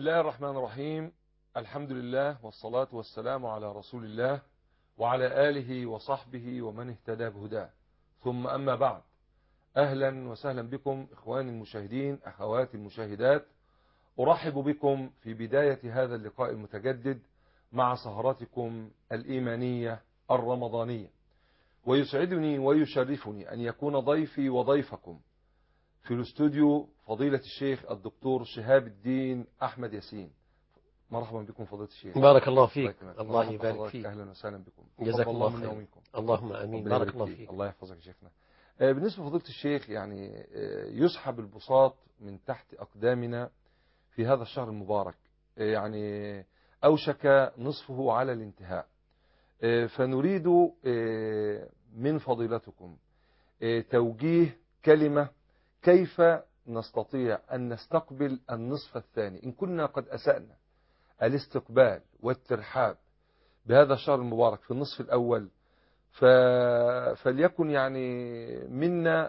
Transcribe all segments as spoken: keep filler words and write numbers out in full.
الله الرحمن الرحيم. الحمد لله والصلاة والسلام على رسول الله وعلى آله وصحبه ومن اهتدى بهداه، ثم أما بعد. أهلا وسهلا بكم إخواني المشاهدين، أخواتي المشاهدات. أرحب بكم في بداية هذا اللقاء المتجدد مع سهراتكم الإيمانية الرمضانية، ويسعدني ويشرفني أن يكون ضيفي وضيفكم في الاستوديو فضيلة الشيخ الدكتور شهاب الدين أحمد ياسين. مرحبا بكم فضيلة الشيخ. بارك الله فيك. الله يبارك فيك. أهلا وسهلا بكم. جزاك الله خير. منكم. اللهم آمين. بارك الله فيك. الله يحفظك يا شيخنا. بالنسبة لفضيلة الشيخ، يعني يسحب البساط من تحت أقدامنا في هذا الشهر المبارك، يعني أوشك نصفه على الانتهاء، فنريد من فضيلتكم توجيه كلمة كيف نستطيع أن نستقبل النصف الثاني إن كنا قد أسأنا الاستقبال والترحاب بهذا الشهر المبارك في النصف الأول، فليكن يعني منا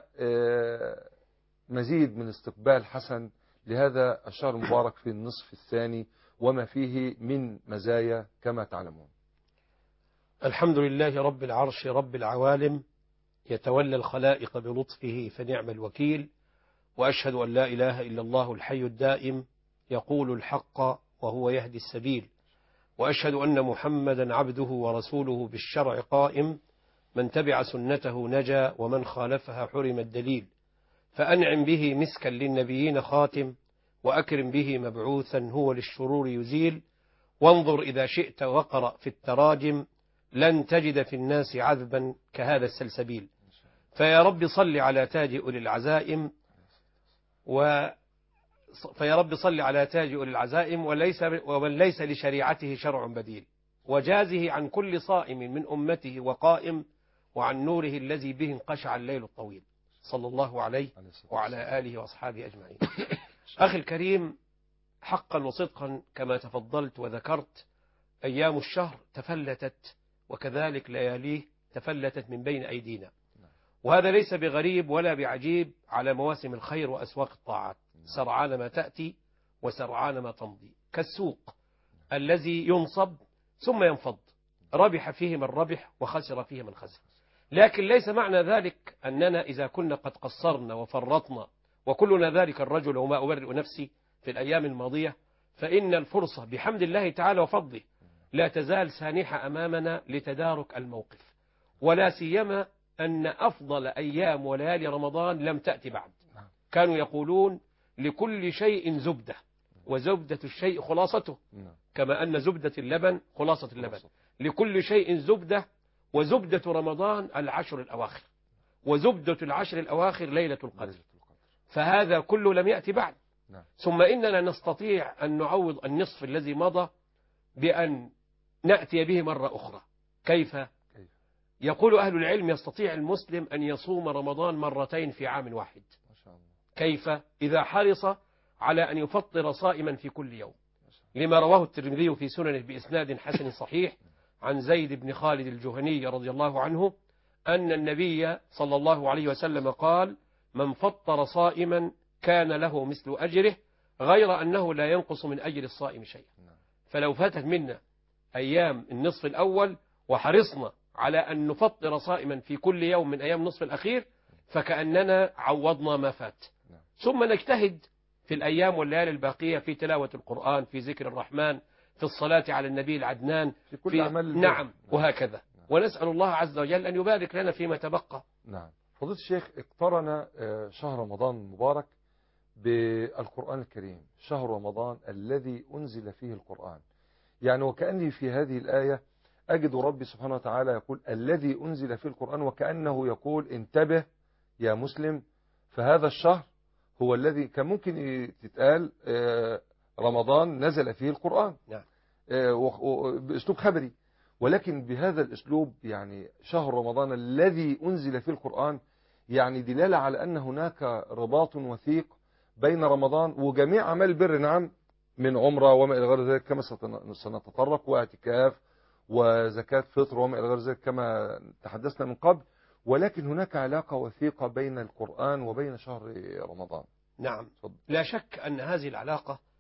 مزيد من استقبال حسن لهذا الشهر المبارك في النصف الثاني وما فيه من مزايا كما تعلمون. الحمد لله رب العرش رب العوالم، يتولى الخلائق بلطفه فنعم الوكيل، وأشهد أن لا إله إلا الله الحي الدائم يقول الحق وهو يهدي السبيل، وأشهد أن محمدا عبده ورسوله بالشرع قائم، من تبع سنته نجا ومن خالفها حرم الدليل، فأنعم به مسكا للنبيين خاتم، وأكرم به مبعوثا هو للشرور يزيل، وانظر إذا شئت وقرأ في التراجم لن تجد في الناس عذبا كهذا السلسبيل. فيا رب صل على تاج أولي العزائم و فيا رب صل على تاج أولي العزائم وليس ومن ليس لشريعته شرع بديل، وجازه عن كل صائم من أمته وقائم، وعن نوره الذي به انقشع الليل الطويل، صلى الله عليه وعلى آله وأصحابه أجمعين. أخي الكريم، حقا وصدقا كما تفضلت وذكرت، أيام الشهر تفلتت وكذلك لياليه تفلتت من بين أيدينا، وهذا ليس بغريب ولا بعجيب على مواسم الخير وأسواق الطاعات، سرعان ما تأتي وسرعان ما تمضي، كالسوق الذي ينصب ثم ينفض، ربح فيه من ربح وخسر فيه من خسر. لكن ليس معنى ذلك أننا إذا كنا قد قصرنا وفرطنا وكلنا ذلك الرجل وما أبرئ نفسي في الأيام الماضية، فإن الفرصة بحمد الله تعالى وفضله لا تزال سانحة أمامنا لتدارك الموقف، ولا سيما أن أفضل أيام وليالي رمضان لم تأتي بعد. كانوا يقولون لكل شيء زبدة، وزبدة الشيء خلاصته، كما أن زبدة اللبن خلاصة اللبن. لكل شيء زبدة، وزبدة رمضان العشر الأواخر، وزبدة العشر الأواخر ليلة القدر، فهذا كله لم يأتي بعد. ثم إننا نستطيع أن نعوض النصف الذي مضى بأن نأتي به مرة أخرى. كيف؟ يقول أهل العلم يستطيع المسلم أن يصوم رمضان مرتين في عام واحد. كيف؟ إذا حرص على أن يفطر صائما في كل يوم، لما رواه الترمذي في سننه بإسناد حسن صحيح عن زيد بن خالد الجهني رضي الله عنه أن النبي صلى الله عليه وسلم قال: من فطر صائما كان له مثل أجره، غير أنه لا ينقص من أجر الصائم شيئا. فلو فاتت منا أيام النصف الأول وحرصنا على أن نفطر صائما في كل يوم من أيام النصف الأخير، فكأننا عوضنا ما فات. ثم نجتهد في الأيام والليالي الباقية في تلاوة القرآن، في ذكر الرحمن، في الصلاة على النبي العدنان، في كل في أعمال. نعم، وهكذا. ونسأل الله عز وجل أن يبارك لنا فيما تبقى. نعم. فضيلة الشيخ، اقترن شهر رمضان المبارك بالقرآن الكريم، شهر رمضان الذي أنزل فيه القرآن، يعني وكأني في هذه الآية أجد ربي سبحانه وتعالى يقول الذي أنزل فيه القرآن، وكأنه يقول انتبه يا مسلم، فهذا الشهر هو الذي كان ممكن تتقال رمضان نزل فيه القرآن بأسلوب خبري، ولكن بهذا الأسلوب، يعني شهر رمضان الذي أنزل فيه القرآن، يعني دلالة على أن هناك رباط وثيق بين رمضان وجميع أعمال البر، نعم، من عمرة وما إلى غير ذلك كما سنتطرق، واعتكاف وزكاة فطر وما إلى غير ذلك كما تحدثنا من قبل، ولكن هناك علاقة وثيقة بين القرآن وبين شهر رمضان. نعم، لا شك أن هذه العلاقة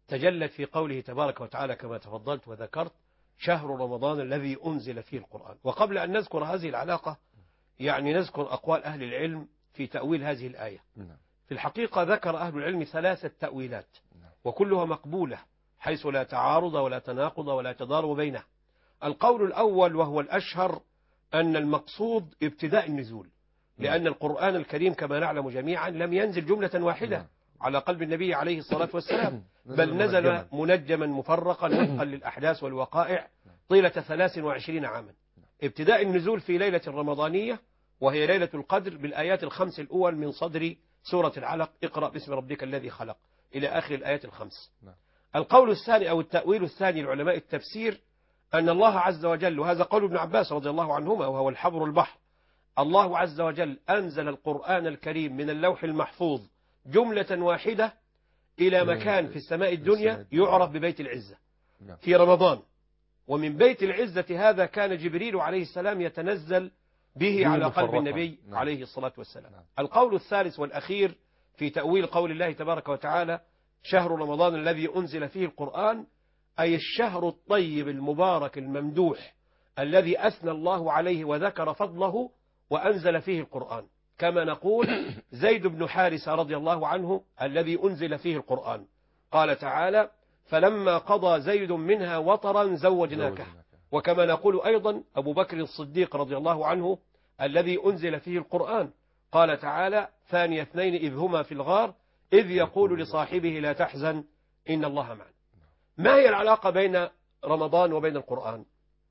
تجلت في قوله تبارك وتعالى كما تفضلت وذكرت: شهر رمضان الذي أنزل فيه القرآن. وقبل أن نذكر هذه العلاقة يعني نذكر أقوال أهل العلم في تأويل هذه الآية. في الحقيقة ذكر أهل العلم ثلاثة تأويلات وكلها مقبولة، حيث لا تعارض ولا تناقض ولا تضارب بينها. القول الأول وهو الأشهر أن المقصود ابتداء النزول، لأن القرآن الكريم كما نعلم جميعا لم ينزل جملة واحدة على قلب النبي عليه الصلاة والسلام، بل نزل منجما مفرقا وفقا للأحداث والوقائع طيلة ثلاث وعشرين عاما. ابتداء النزول في ليلة الرمضانية وهي ليلة القدر بالآيات الخمس الأول من صدر سورة العلق: اقرأ باسم ربك الذي خلق، إلى آخر الآيات الخمس. القول الثاني أو التأويل الثاني لعلماء التفسير أن الله عز وجل، وهذا قول ابن عباس رضي الله عنهما وهو الحبر البحر، الله عز وجل أنزل القرآن الكريم من اللوح المحفوظ جملة واحدة إلى مكان في السماء الدنيا يعرف ببيت العزة في رمضان، ومن بيت العزة هذا كان جبريل عليه السلام يتنزل به على قلب النبي عليه الصلاة والسلام. القول الثالث والأخير في تأويل قول الله تبارك وتعالى: شهر رمضان الذي أنزل فيه القرآن، أي الشهر الطيب المبارك الممدوح الذي أثنى الله عليه وذكر فضله وأنزل فيه القرآن، كما نقول زيد بن حارثة رضي الله عنه الذي أنزل فيه القرآن. قال تعالى: فلما قضى زيد منها وطرا زوجناكه. وكما نقول أيضا أبو بكر الصديق رضي الله عنه الذي أنزل فيه القرآن. قال تعالى: ثاني اثنين إذ هما في الغار إذ يقول لصاحبه لا تحزن إن الله معنا. ما هي العلاقة بين رمضان وبين القرآن؟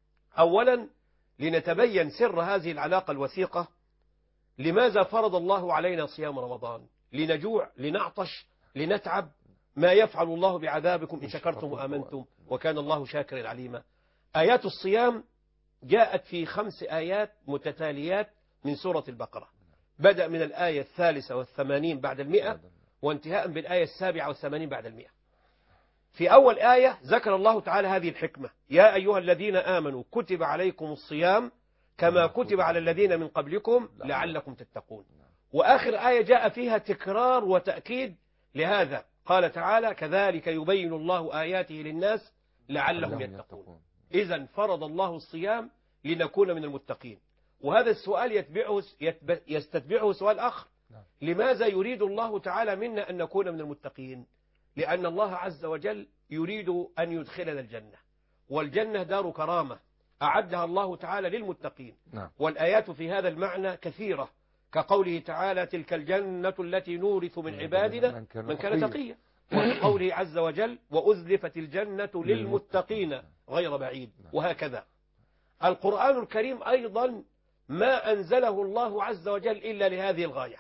أولا لنتبين سر هذه العلاقة الوثيقة، لماذا فرض الله علينا صيام رمضان؟ لنجوع، لنعطش، لنتعب؟ ما يفعل الله بعذابكم إن شكرتم وآمنتم وكان الله شاكرا عليما. آيات الصيام جاءت في خمس آيات متتاليات من سورة البقرة، بدأ من الآية الثالثة والثمانين بعد المئة وانتهاء بالآية السابعة والثمانين بعد المئة. في أول آية ذكر الله تعالى هذه الحكمة: يا أيها الذين آمنوا كتب عليكم الصيام كما كتب على الذين من قبلكم لعلكم تتقون. وآخر آية جاء فيها تكرار وتأكيد لهذا، قال تعالى: كذلك يبين الله آياته للناس لعلهم يتقون. إذن فرض الله الصيام لنكون من المتقين. وهذا السؤال يتبعه يستتبعه سؤال آخر: لماذا يريد الله تعالى منا أن نكون من المتقين؟ لأن الله عز وجل يريد أن يدخلنا الجنة، والجنة دار كرامة أعدها الله تعالى للمتقين. والآيات في هذا المعنى كثيرة، كقوله تعالى: تلك الجنة التي نورث من عبادنا من كان تقيا، وقوله عز وجل: وأزلفت الجنة للمتقين غير بعيد. وهكذا القرآن الكريم أيضا ما أنزله الله عز وجل إلا لهذه الغاية.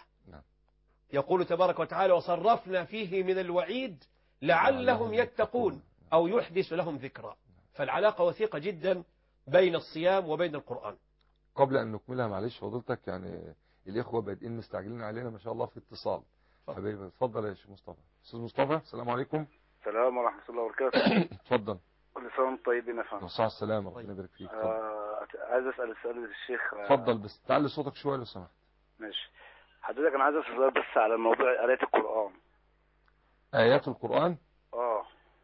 يقول تبارك وتعالى: وصرفنا فيه من الوعيد لعلهم يتقون أو يحدث لهم ذكرى. فالعلاقة وثيقة جدا بين الصيام وبين القرآن. قبل أن نكملها معلش فضيلتك، يعني الإخوة بادئين مستعجلين علينا ما شاء الله في اتصال. حبيبي اتفضل يا شيخ مصطفى. أستاذ مصطفى السلام عليكم. السلام ورحمة الله وبركاته. اتفضل. كل سنة وانتم طيبين يا فندم. وصحة السلامة ربنا يبارك فيك. آه عايز أسأل السؤال للشيخ. اتفضل بس تعلي صوتك شوية لو سمحت. ماشي حضرتك، أنا عايز أسأل سؤال بس على موضوع آيات القرآن. آيات القرآن؟ اه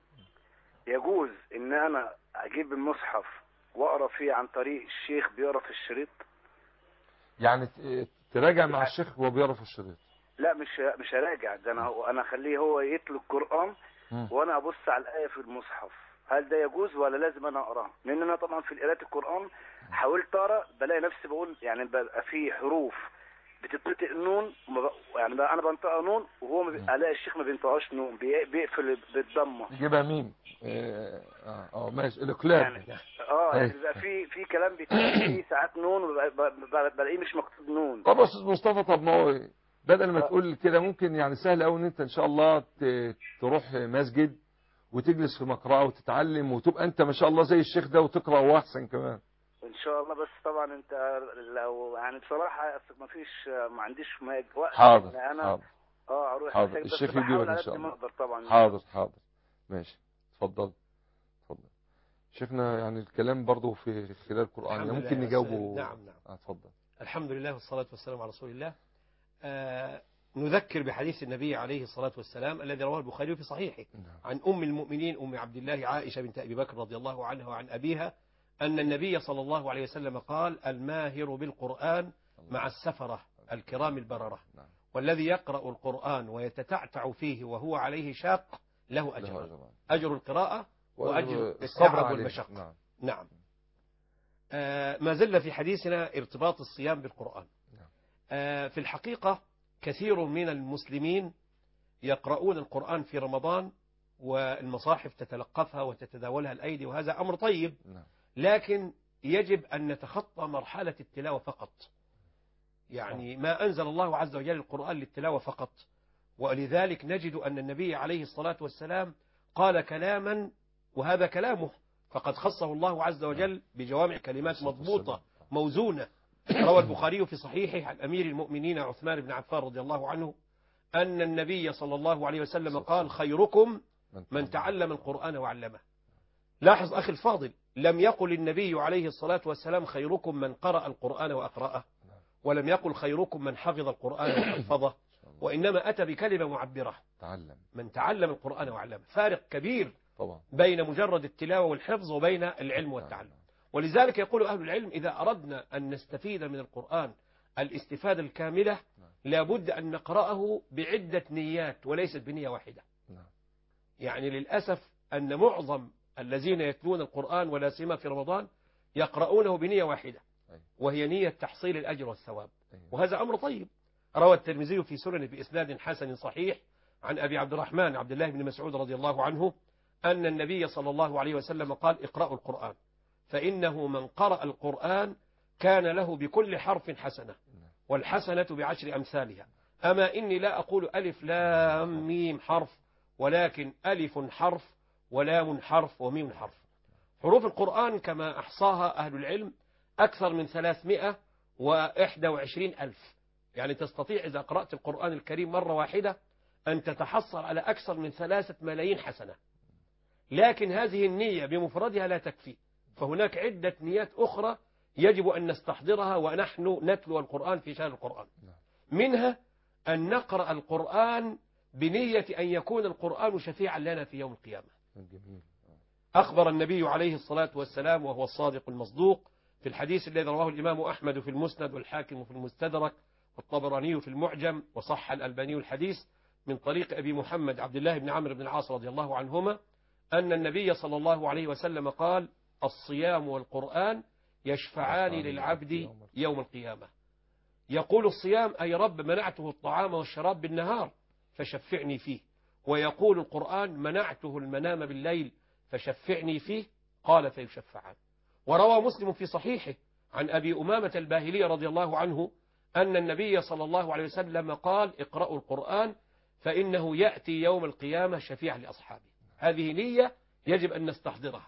يجوز إن أنا أجيب المصحف وأقرأ فيه عن طريق الشيخ بيقرأ في الشريط؟ يعني تراجع مع الشيخ وهو بيقرأ في الشريط؟ لا مش مش هراجع، ده أنا أنا أخليه هو يتلو القرآن وأنا أبص على الآية في المصحف. هل ده يجوز ولا لازم أنا أقرأ؟ لأن أنا طبعا في قراءة القرآن حاولت أقرأ بلاقي نفسي بقول يعني بقى في حروف بتتنطق نون، يعني بقى انا بنطقها نون وهو الاقي الشيخ ما بينطقهاش نون، بيقفل بالضمه يجيبها ميم. اه اه ماشي الاقلاب يعني. اه يعني بيبقى في في كلام بيتقال فيه ساعات نون بلاقيه مش مكتوب نون. طب يا استاذ مصطفى، طب ما هو بدل ما تقول كده ممكن يعني سهل قوي ان انت ان شاء الله تروح مسجد وتجلس في مقرأة وتتعلم وتبقى انت ما شاء الله زي الشيخ ده وتقرأ واحسن كمان ان شاء الله. بس طبعا انت لو يعني بصراحه ما فيش ما عنديش وقت. حاضر يعني انا حاضر اه اروح حاضر الشيخ يجيبك ان شاء الله. طبعا حاضر حاضر ماشي اتفضل اتفضل شيخنا. يعني الكلام برضه في خلال القرآن يعني ممكن نجاوبه. نعم نعم اتفضل. الحمد لله والصلاة والسلام على رسول الله. آه نذكر بحديث النبي عليه الصلاة والسلام الذي رواه البخاري في صحيحه عن أم المؤمنين أم عبد الله عائشة بنت أبي بكر رضي الله عنها وعن أبيها أن النبي صلى الله عليه وسلم قال: الماهر بالقرآن مع السفرة الكرام البررة، والذي يقرأ القرآن ويتتعتع فيه وهو عليه شاق له أجر، أجر القراءة وأجر التعب والمشقة. نعم, نعم. آه ما زلنا في حديثنا ارتباط الصيام بالقرآن. آه في الحقيقة كثير من المسلمين يقرؤون القرآن في رمضان والمصاحف تتلقفها وتتداولها الأيدي، وهذا أمر طيب، لكن يجب أن نتخطى مرحلة التلاوة فقط. يعني ما أنزل الله عز وجل القرآن للتلاوة فقط، ولذلك نجد أن النبي عليه الصلاة والسلام قال كلاما وهذا كلامه، فقد خصه الله عز وجل بجوامع كلمات مضبوطة موزونة. روى البخاري في صحيحه عن أمير المؤمنين عثمان بن عفان رضي الله عنه أن النبي صلى الله عليه وسلم قال: خيركم من تعلم القرآن وعلمه. لاحظ أخي الفاضل، لم يقل النبي عليه الصلاة والسلام خيركم من قرأ القرآن وأقرأه، ولم يقل خيركم من حفظ القرآن وحفظه، وإنما أتى بكلمة معبرة: تعلم. من تعلم القرآن وعلمه. فارق كبير طبعا بين مجرد التلاوة والحفظ وبين العلم والتعلم. ولذلك يقول أهل العلم: إذا أردنا أن نستفيد من القرآن الاستفادة الكاملة لابد أن نقرأه بعدة نيات وليست بنية واحدة. يعني للأسف أن معظم الذين يتلون القرآن ولا سيما في رمضان يقرؤونه بنية واحدة، وهي نية تحصيل الأجر والثواب، وهذا أمر طيب. روى الترمذي في سننه بإسناد حسن صحيح عن أبي عبد الرحمن عبد الله بن مسعود رضي الله عنه أن النبي صلى الله عليه وسلم قال: اقرأوا القرآن فإنه من قرأ القرآن كان له بكل حرف حسنة، والحسنة بعشر أمثالها. أما إني لا أقول ألف لام ميم حرف، ولكن ألف حرف ولام حرف وميم حرف. حروف القرآن كما أحصاها أهل العلم أكثر من ثلاثمائة وواحد وعشرين ألف. يعني تستطيع إذا قرأت القرآن الكريم مرة واحدة أن تتحصل على أكثر من ثلاثة ملايين حسنة. لكن هذه النية بمفردها لا تكفي، فهناك عدة نيات أخرى يجب أن نستحضرها ونحن نتلو القرآن في شهر القرآن. منها أن نقرأ القرآن بنية أن يكون القرآن شفيعا لنا في يوم القيامة. أخبر النبي عليه الصلاة والسلام وهو الصادق المصدوق في الحديث الذي رواه الإمام أحمد في المسند والحاكم في المستدرك والطبراني في المعجم وصح الألباني الحديث من طريق أبي محمد عبد الله بن عمرو بن العاص رضي الله عنهما أن النبي صلى الله عليه وسلم قال: الصيام والقرآن يشفعان للعبد يوم القيامة. يقول الصيام: أي رب منعته الطعام والشراب بالنهار فشفعني فيه. ويقول القرآن: منعته المنام بالليل فشفعني فيه. قال: فيشفعان. وروى مسلم في صحيحه عن أبي أمامة الباهلي رضي الله عنه أن النبي صلى الله عليه وسلم قال: اقرأوا القرآن فإنه يأتي يوم القيامة شفيعا لأصحابه. هذه نية يجب أن نستحضرها.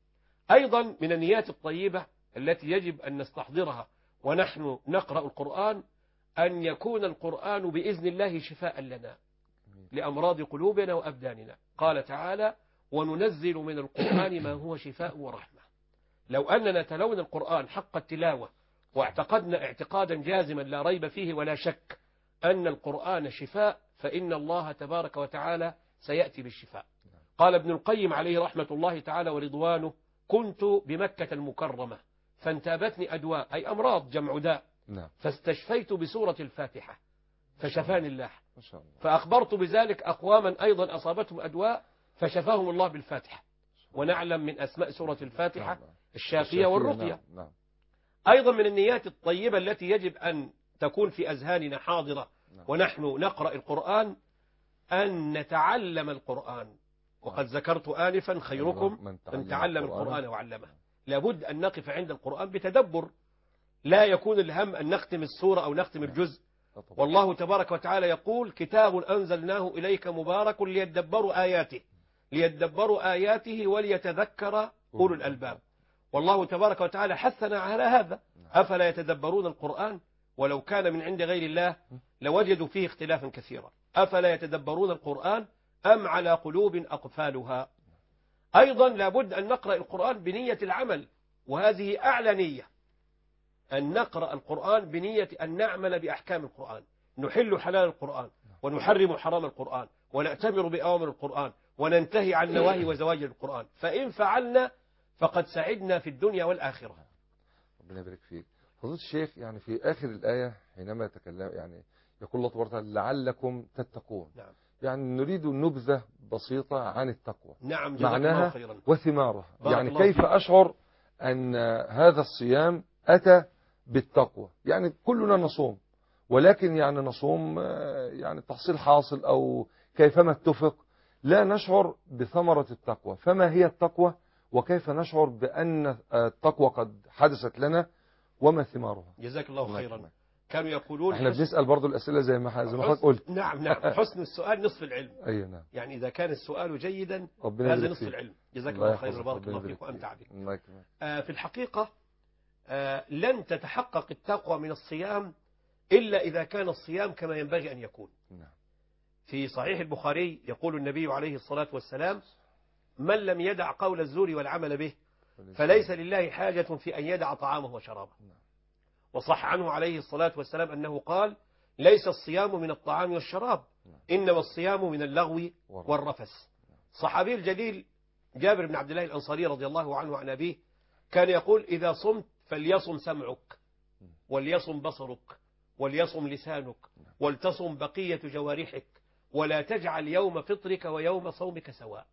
أيضا من النيات الطيبة التي يجب أن نستحضرها ونحن نقرأ القرآن أن يكون القرآن بإذن الله شفاء لنا لأمراض قلوبنا وأبداننا. قال تعالى: وننزل من القرآن ما هو شفاء ورحمة. لو أننا تلونا القرآن حق التلاوة واعتقدنا اعتقادا جازما لا ريب فيه ولا شك أن القرآن شفاء، فإن الله تبارك وتعالى سيأتي بالشفاء. قال ابن القيم عليه رحمة الله تعالى ورضوانه: كنت بمكة المكرمة فانتابتني أدواء، أي أمراض جمع داء، فاستشفيت بسورة الفاتحة فشفاني الله. فأخبرت بذلك أقواما أيضا أصابتهم أدواء فشفاهم الله بالفاتحة. ونعلم من أسماء سورة الفاتحة الشافية والرقية. أيضا من النيات الطيبة التي يجب أن تكون في أذهاننا حاضرة ونحن نقرأ القرآن أن نتعلم القرآن. وقد ذكرت آنفا: خيركم من تعلم القرآن وعلمه. لابد أن نقف عند القرآن بتدبر، لا يكون الهم أن نختم السورة أو نختم الجزء. والله تبارك وتعالى يقول: كتاب أنزلناه إليك مبارك ليدبروا آياته ليدبروا آياته وليتذكر أولو الألباب. والله تبارك وتعالى حثنا على هذا: أفلا يتدبرون القرآن ولو كان من عند غير الله لوجدوا فيه اختلافا كثيرا. أفلا يتدبرون القرآن أم على قلوب أقفالها. أيضا لابد أن نقرأ القرآن بنية العمل، وهذه أعلى نية، أن نقرأ القرآن بنية أن نعمل بأحكام القرآن. نحل حلال القرآن ونحرم حرام القرآن ونأتمر بأوامر القرآن وننتهي عن نواهي وزواج القرآن، فإن فعلنا فقد سعدنا في الدنيا والآخرة. ربنا يبارك فيك. فضيلة الشيخ، يعني في آخر الآية حينما يتكلم يعني يقول الله تبارك وتعالى لعلكم تتقون. نعم. يعني نريد نبذة بسيطة عن التقوى. نعم، جزاك الله معناها خيرا. وثمارها. يعني الله كيف فيك. أشعر أن هذا الصيام أتى بالتقوى. يعني كلنا نصوم، ولكن يعني نصوم يعني تحصيل حاصل أو كيفما اتفق، لا نشعر بثمرة التقوى. فما هي التقوى وكيف نشعر بأن التقوى قد حدثت لنا وما ثمارها؟ جزاك الله الله خيرا. يكرمك. كانوا يقولون احنا بنسأل برضو الأسئلة زي ما زي ما حضرتك قلت. نعم نعم حسن السؤال نصف العلم. أيوة نعم. يعني إذا كان السؤال جيدا هذا نصف فيك. العلم. جزاك الله الله خيرا يحفظك. وبارك الله فيك وأنت عليك. الله يكرمك. آه في الحقيقة آه لن تتحقق التقوى من الصيام إلا إذا كان الصيام كما ينبغي أن يكون. نعم. في صحيح البخاري يقول النبي عليه الصلاة والسلام: من لم يدع قول الزور والعمل به فليس لله حاجة في أن يدع طعامه وشرابه. وصح عنه عليه الصلاة والسلام أنه قال: ليس الصيام من الطعام والشراب، إنما الصيام من اللغو والرفث. صحابي الجليل جابر بن عبد الله الأنصاري رضي الله عنه عن أبيه كان يقول: إذا صمت فليصم سمعك وليصم بصرك وليصم لسانك ولتصم بقية جوارحك ولا تجعل يوم فطرك ويوم صومك سواء.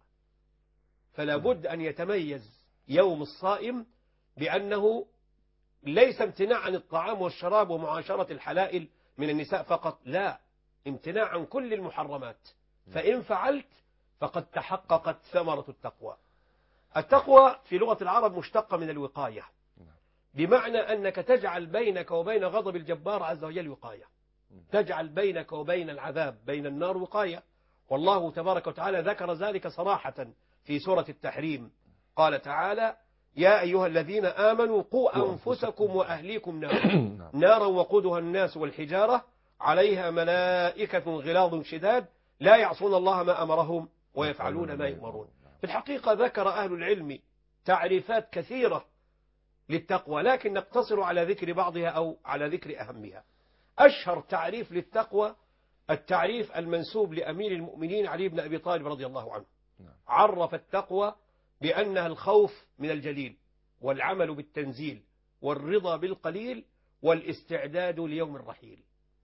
فلا بد أن يتميز يوم الصائم بأنه ليس امتناع عن الطعام والشراب ومعاشرة الحلائل من النساء فقط، لا، امتناع عن كل المحرمات. فإن فعلت فقد تحققت ثمرة التقوى. التقوى في لغة العرب مشتقة من الوقاية، بمعنى أنك تجعل بينك وبين غضب الجبار عز وجل وقاية، تجعل بينك وبين العذاب بين النار وقاية. والله تبارك وتعالى ذكر ذلك صراحة في سورة التحريم. قال تعالى: يا أيها الذين آمنوا قوا أنفسكم وأهليكم نارا نارا وقودها الناس والحجارة عليها ملائكة غلاظ شداد لا يعصون الله ما أمرهم ويفعلون ما يؤمرون. في الحقيقة ذكر أهل العلم تعريفات كثيرة للتقوى، لكن نقتصر على ذكر بعضها أو على ذكر أهمها. أشهر تعريف للتقوى التعريف المنسوب لأمير المؤمنين علي بن أبي طالب رضي الله عنه. عرف التقوى بأنها الخوف من الجليل والعمل بالتنزيل والرضا بالقليل والاستعداد ليوم الرحيل.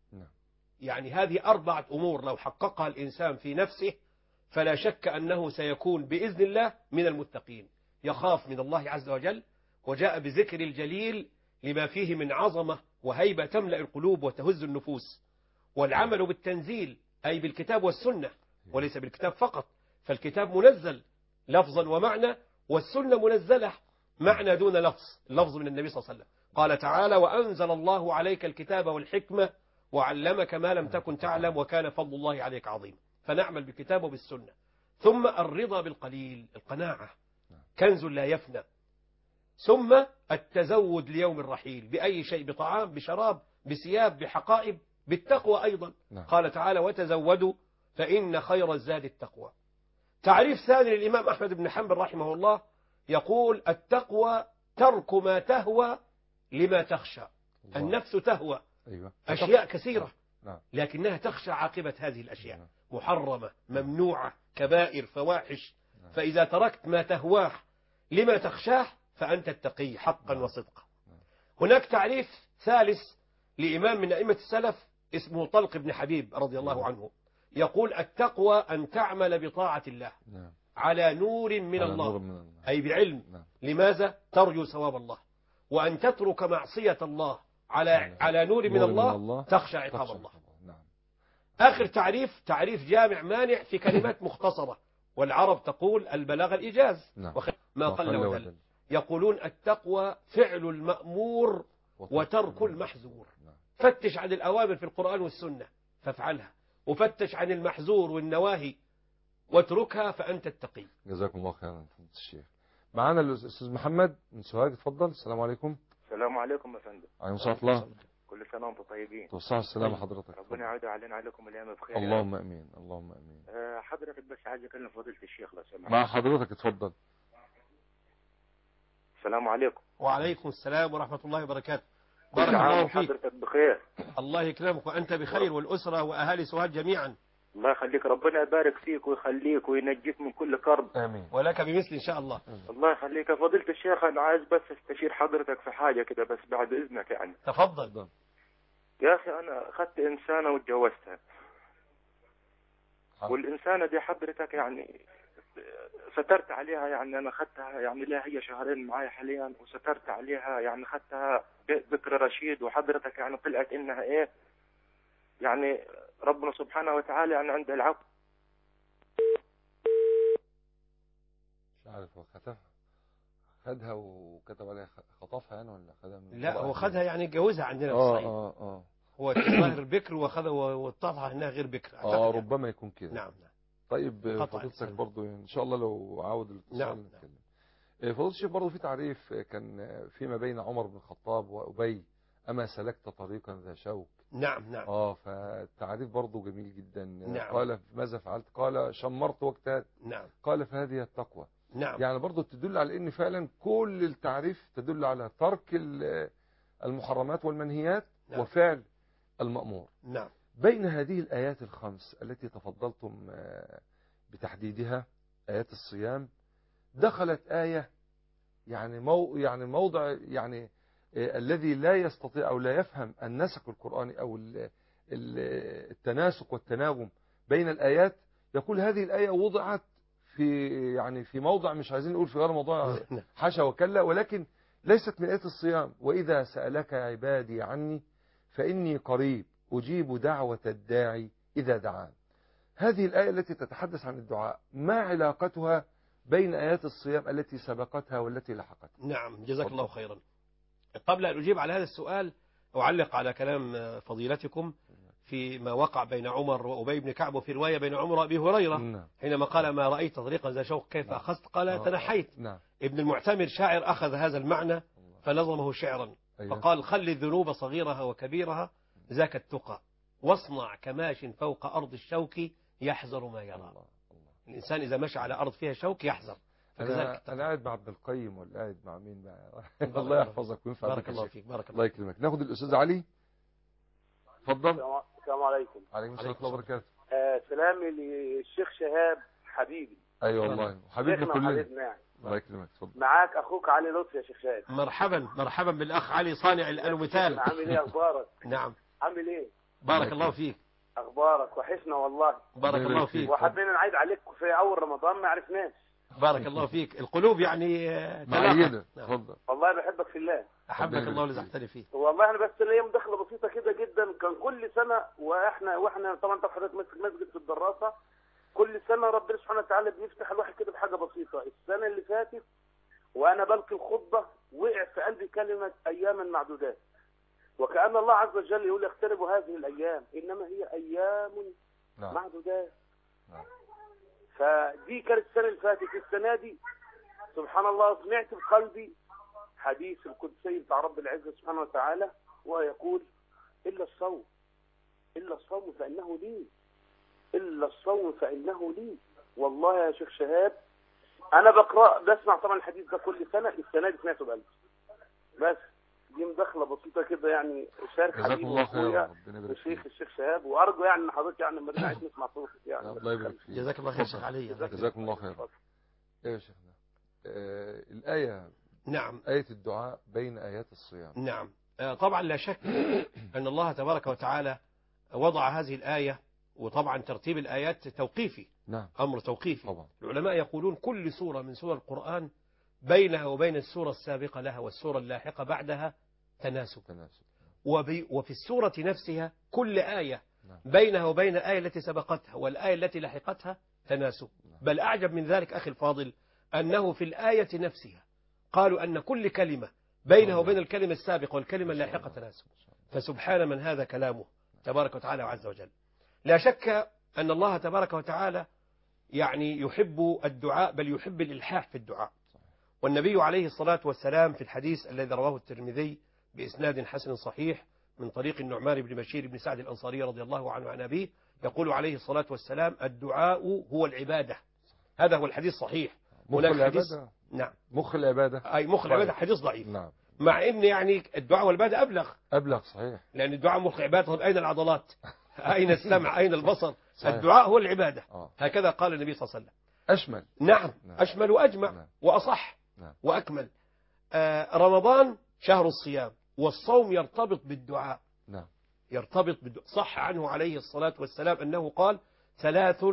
يعني هذه أربعة أمور لو حققها الإنسان في نفسه فلا شك أنه سيكون بإذن الله من المتقين. يخاف من الله عز وجل، وجاء بذكر الجليل لما فيه من عظمة وهيبة تملأ القلوب وتهز النفوس. والعمل بالتنزيل أي بالكتاب والسنة، وليس بالكتاب فقط، فالكتاب منزل لفظا ومعنى، والسنة منزلة معنى دون لفظ، اللفظ من النبي صلى الله عليه وسلم. قال تعالى: وأنزل الله عليك الكتاب والحكمة وعلمك ما لم تكن تعلم وكان فضل الله عليك عظيم. فنعمل بالكتاب وبالسنة. ثم الرضا بالقليل، القناعة كنز لا يفنى. ثم التزود ليوم الرحيل بأي شيء، بطعام بشراب بثياب بحقائب، بالتقوى أيضا. قال تعالى: وتزودوا فإن خير الزاد التقوى. تعريف ثاني للإمام أحمد بن حنبل رحمه الله يقول: التقوى ترك ما تهوى لما تخشى. الله. النفس تهوى أيوة. أشياء كثيرة نعم. لكنها تخشى عاقبة هذه الأشياء نعم. محرمة ممنوعة كبائر فواحش نعم. فإذا تركت ما تهواه لما تخشاه فأنت التقي حقا نعم. وصدقا نعم. هناك تعريف ثالث لإمام من أئمة السلف اسمه طلق بن حبيب رضي الله نعم. عنه يقول: التقوى أن تعمل بطاعة الله نعم. على نور من على الله نور من الله. أي بعلم نعم. لماذا؟ ترجو ثواب الله. وأن تترك معصية الله على نعم. على نور, من, نور الله من الله تخشى عقاب الله نعم. آخر تعريف تعريف جامع مانع في كلمات مختصرة، والعرب تقول: البلاغ الإيجاز نعم. ما قل ودل. يقولون: التقوى فعل المأمور وترك المحظور نعم. فتش عن الأوامر في القرآن والسنة فافعلها، وفتش عن المحظور والنواهي واتركها فأنت التقي. جزاكم الله خيرا فضيلة الشيخ. معنا الأستاذ محمد من سوهاج، اتفضل. السلام عليكم. السلام عليكم يا فندم. عليكم السلام الله. كل سنة وانتم طيبين. توصل السلام لحضرتك. ربنا يعود علينا عليكم الأيام بخير. اللهم أمين اللهم أمين. أه حضرتك بس عايز أكلم فضيلة الشيخ لو سمحت. مع حضرتك اتفضل. السلام عليكم. وعليكم السلام ورحمة الله وبركاته. بارك الله فيك. حضرتك بخير. الله يكرمك وأنت بخير، والأسرة وأهالي سوهاج جميعا. الله يخليك، ربنا يبارك فيك ويخليك وينجيك من كل كرب. آمين. ولك بمثل إن شاء الله. الله يخليك يا فضيلة الشيخ، أنا عايز بس استشير حضرتك في حاجة كده بس بعد إذنك يعني. تفضل. يا أخي أنا أخذت إنسانة واتجوزتها، والإنسانة دي حضرتك يعني سترت عليها، يعني أنا أخذتها يعني لها هي شهرين معايا حاليا، وسترت عليها يعني أخذتها بكر رشيد، وحضرتك يعني طلعت إنها إيه يعني ربنا سبحانه وتعالى يعني عند العفو. مش عارف هو خطفها خدها وكتب عليها خطفها يعني ولا خدها من لا هو خدها يعني اتجوزها عندنا في اه الصعيد. اه اه هو ظاهر بكر وخذها واتضح انها غير بكر. اه ربما يعني. يكون كده. نعم نعم. طيب فضيلتك برضو ان شاء الله لو عاود الاتصال نعم نتكلم. فضيلة الشيخ برضو في تعريف كان فيما بين عمر بن الخطاب وأبي: أما سلكت طريقا ذا شوك. نعم نعم. اه فالتعريف برضو جميل جدا. نعم. قال ماذا فعلت؟ قال شمرت واجتهدت. نعم. قال فهذه التقوى. نعم. يعني برضو تدل على ان فعلا كل التعريف تدل على ترك المحرمات والمنهيات. نعم. وفعل المأمور. نعم. بين هذه الآيات الخمس التي تفضلتم بتحديدها، آيات الصيام، دخلت آية يعني مو يعني موضع يعني الذي لا يستطيع أو لا يفهم النسق القرآني أو التناسق والتناغم بين الآيات، يقول هذه الآية وضعت في يعني في موضع مش عايزين نقول في غير موضوع حاشا وكلا، ولكن ليست من آيات الصيام. وإذا سألك عبادي عني فإني قريب أجيب دعوة الداعي إذا دعان. هذه الآية التي تتحدث عن الدعاء ما علاقتها بين آيات الصيام التي سبقتها والتي لحقتها؟ نعم جزاك الله خيرا. قبل أن أجيب على هذا السؤال أعلق على كلام فضيلتكم فيما وقع بين عمر وأبي بن كعب، وفي رواية بين عمر وأبي هريرة حينما قال ما رأيت طريقا ذا شوك كيف أخذت؟ قال تنحيت. ابن المعتمر شاعر أخذ هذا المعنى فنظمه شعرا فقال خلي الذنوب صغيرها وكبيرها ذاك التقى، واصنع كماش فوق أرض الشوك يحذر ما يرى. الإنسان إذا مشى على أرض فيها شوك يحذر. أنا, أنا قاعد مع ابن القيم ولا قاعد مع مين بقى؟ الله يحفظك وينفع بارك الله فيك. بارك الله يكرمك. ناخد الأستاذ علي. اتفضل. السلام عليكم. عليكم السلام ورحمة الله وبركاته. آه سلامي للشيخ شهاب حبيبي. أيوة والله حبيبنا كلنا. حبيبنا الله يكرمك. اتفضل. معاك أخوك علي لطفي يا شيخ شهاب. مرحبا مرحبا بالأخ علي صانع الألوميتال. عامل إيه أخبارك؟ نعم. عامل إيه؟ بارك الله فيك. أخبارك وحشنا والله. بارك الله فيك. وحبينا نعيد عليك في أول رمضان ما عرفناش. بارك الله فيك. القلوب يعني معينة. اتفضل. والله بحبك في الله. أحبك الله ولزحتني فيه. والله أنا بس ليا مداخلة بسيطة كده جدا. كان كل سنة وإحنا وإحنا طبعا أنت حضرتك ماسك مسجد في الدراسة، كل سنة ربنا سبحانه وتعالى بيفتح الواحد كده بحاجة بسيطة. السنة اللي فاتت وأنا بلقي الخطبة وقع في قلبي كلمة أياما معدودات، وكأن الله عز وجل يقول اقتربوا هذه الأيام إنما هي أيام نعم. معدودات. نعم. فدي كانت السنة اللي فاتت. السنة دي سبحان الله سمعت بقلبي حديث القدسي بتاع رب العزة سبحانه وتعالى ويقول إلا الصوم إلا الصوم فإنه لي إلا الصوم فإنه لي. والله يا شيخ شهاب أنا بقرأ بسمع طبعا الحديث ده كل سنة، السنة دي سمعته بقلبي بس. دي مداخلة بسيطة كده يعني شارك حبيبي وأخويا الشيخ الشيخ شهاب، وأرجو يعني إن حضرتك يعني لما نعيش نسمع صوتك يعني. الله يبارك فيك. جزاك الله خير شيخ علي. جزاكم الله خير. إيه يا شيخنا؟ آه الآية. نعم. آية الدعاء بين آيات الصيام. نعم. آه طبعا لا شك أن الله تبارك وتعالى وضع هذه الآية، وطبعا ترتيب الآيات توقيفي. نعم. أمر توقيفي. طبعا. العلماء يقولون كل سورة من سور القرآن بينها وبين السورة السابقة لها والسورة اللاحقة بعدها تناسب. تناسب. وبي وفي السورة نفسها كل آية نعم. بينها وبين الآية التي سبقتها والآية التي لحقتها تناسب. نعم. بل أعجب من ذلك أخي الفاضل أنه في الآية نفسها قالوا أن كل كلمة بينها وبين الكلمة السابقة والكلمة اللاحقة تناسب. فسبحان من هذا كلامه تبارك وتعالى وعز وجل. لا شك أن الله تبارك وتعالى يعني يحب الدعاء، بل يحب الإلحاح في الدعاء. والنبي عليه الصلاة والسلام في الحديث الذي رواه الترمذي بإسناد حسن صحيح من طريق النعمان بن بشير بن سعد الأنصاري رضي الله عنه عن أبيه يقول عليه الصلاة والسلام الدعاء هو العبادة. هذا هو الحديث صحيح. مخ العبادة. نعم. مخ العبادة. أي مخ العبادة حديث ضعيف. نعم. مع ان يعني الدعاء والعبادة أبلغ، أبلغ صحيح. لأن الدعاء مخ عبادة. طب أين العضلات؟ أين السمع؟ أين البصر؟ صحيح. الدعاء هو العبادة. آه. هكذا قال النبي صلى الله عليه وسلم. أشمل. نعم. نعم. أشمل وأجمع. نعم. وأصح. نعم. وأكمل. آه رمضان شهر الصيام، والصوم يرتبط بالدعاء. نعم. يرتبط بالدعاء. صح عنه عليه الصلاة والسلام أنه قال ثلاث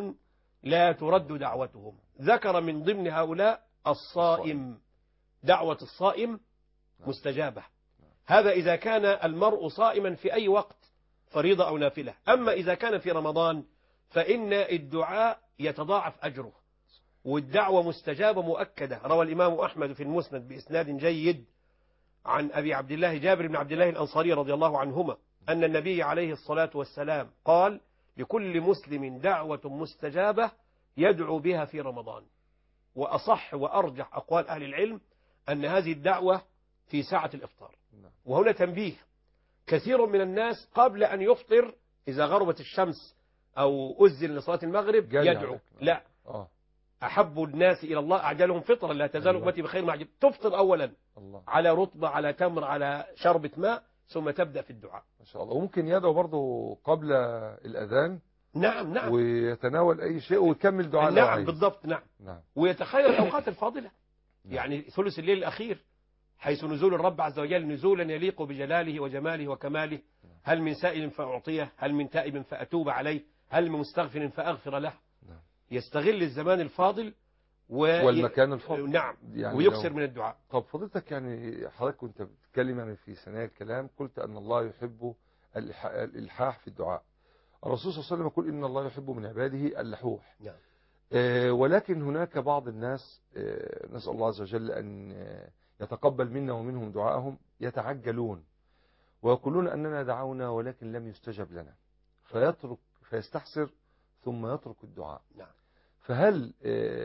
لا ترد دعوتهم، ذكر من ضمن هؤلاء الصائم. دعوة الصائم مستجابة. هذا إذا كان المرء صائما في أي وقت، فريضة أو نافلة. أما إذا كان في رمضان فإن الدعاء يتضاعف أجره، والدعوة مستجابة مؤكدة. روى الإمام أحمد في المسند بإسناد جيد عن أبي عبد الله جابر بن عبد الله الأنصاري رضي الله عنهما أن النبي عليه الصلاة والسلام قال: لكل مسلم دعوة مستجابة يدعو بها في رمضان. وأصح وأرجح أقوال أهل العلم أن هذه الدعوة في ساعة الإفطار. وهنا تنبيه: كثير من الناس قبل أن يفطر إذا غربت الشمس أو أذن لصلاة المغرب يدعو. لا، آه. أحب الناس إلى الله أعجلهم فطرا، لا تزال أمتي بخير ما عجل. تفطر أولا الله. على رطبة، على تمر، على شربة ماء، ثم تبدأ في الدعاء. ما شاء الله. وممكن يدعو برضه قبل الأذان. نعم نعم. ويتناول أي شيء ويكمل دعاء. نعم بالضبط. نعم. نعم. ويتخيل الأوقات الفاضلة. نعم. يعني ثلث الليل الأخير، حيث نزول الرب عز وجل نزولا يليق بجلاله وجماله وكماله. هل من سائل فأعطيه، هل من تائب فأتوب عليه، هل من مستغفر فأغفر له. نعم. يستغل الزمان الفاضل و... والمكان الفاضل. نعم. يعني ويكسر لو... من الدعاء. طب فضلتك يعني حضرتك كنت بتتكلم يعني في ثنايا الكلام قلت أن الله يحب الإلحاح في الدعاء. الرسول صلى الله عليه وسلم يقول إن الله يحب من عباده اللحوح. نعم. آه ولكن هناك بعض الناس آه نسأل الله عز وجل أن يتقبل منا ومنهم دعاءهم يتعجلون ويقولون أننا دعونا ولكن لم يستجب لنا، فيترك فيستحسر ثم يترك الدعاء. نعم. فهل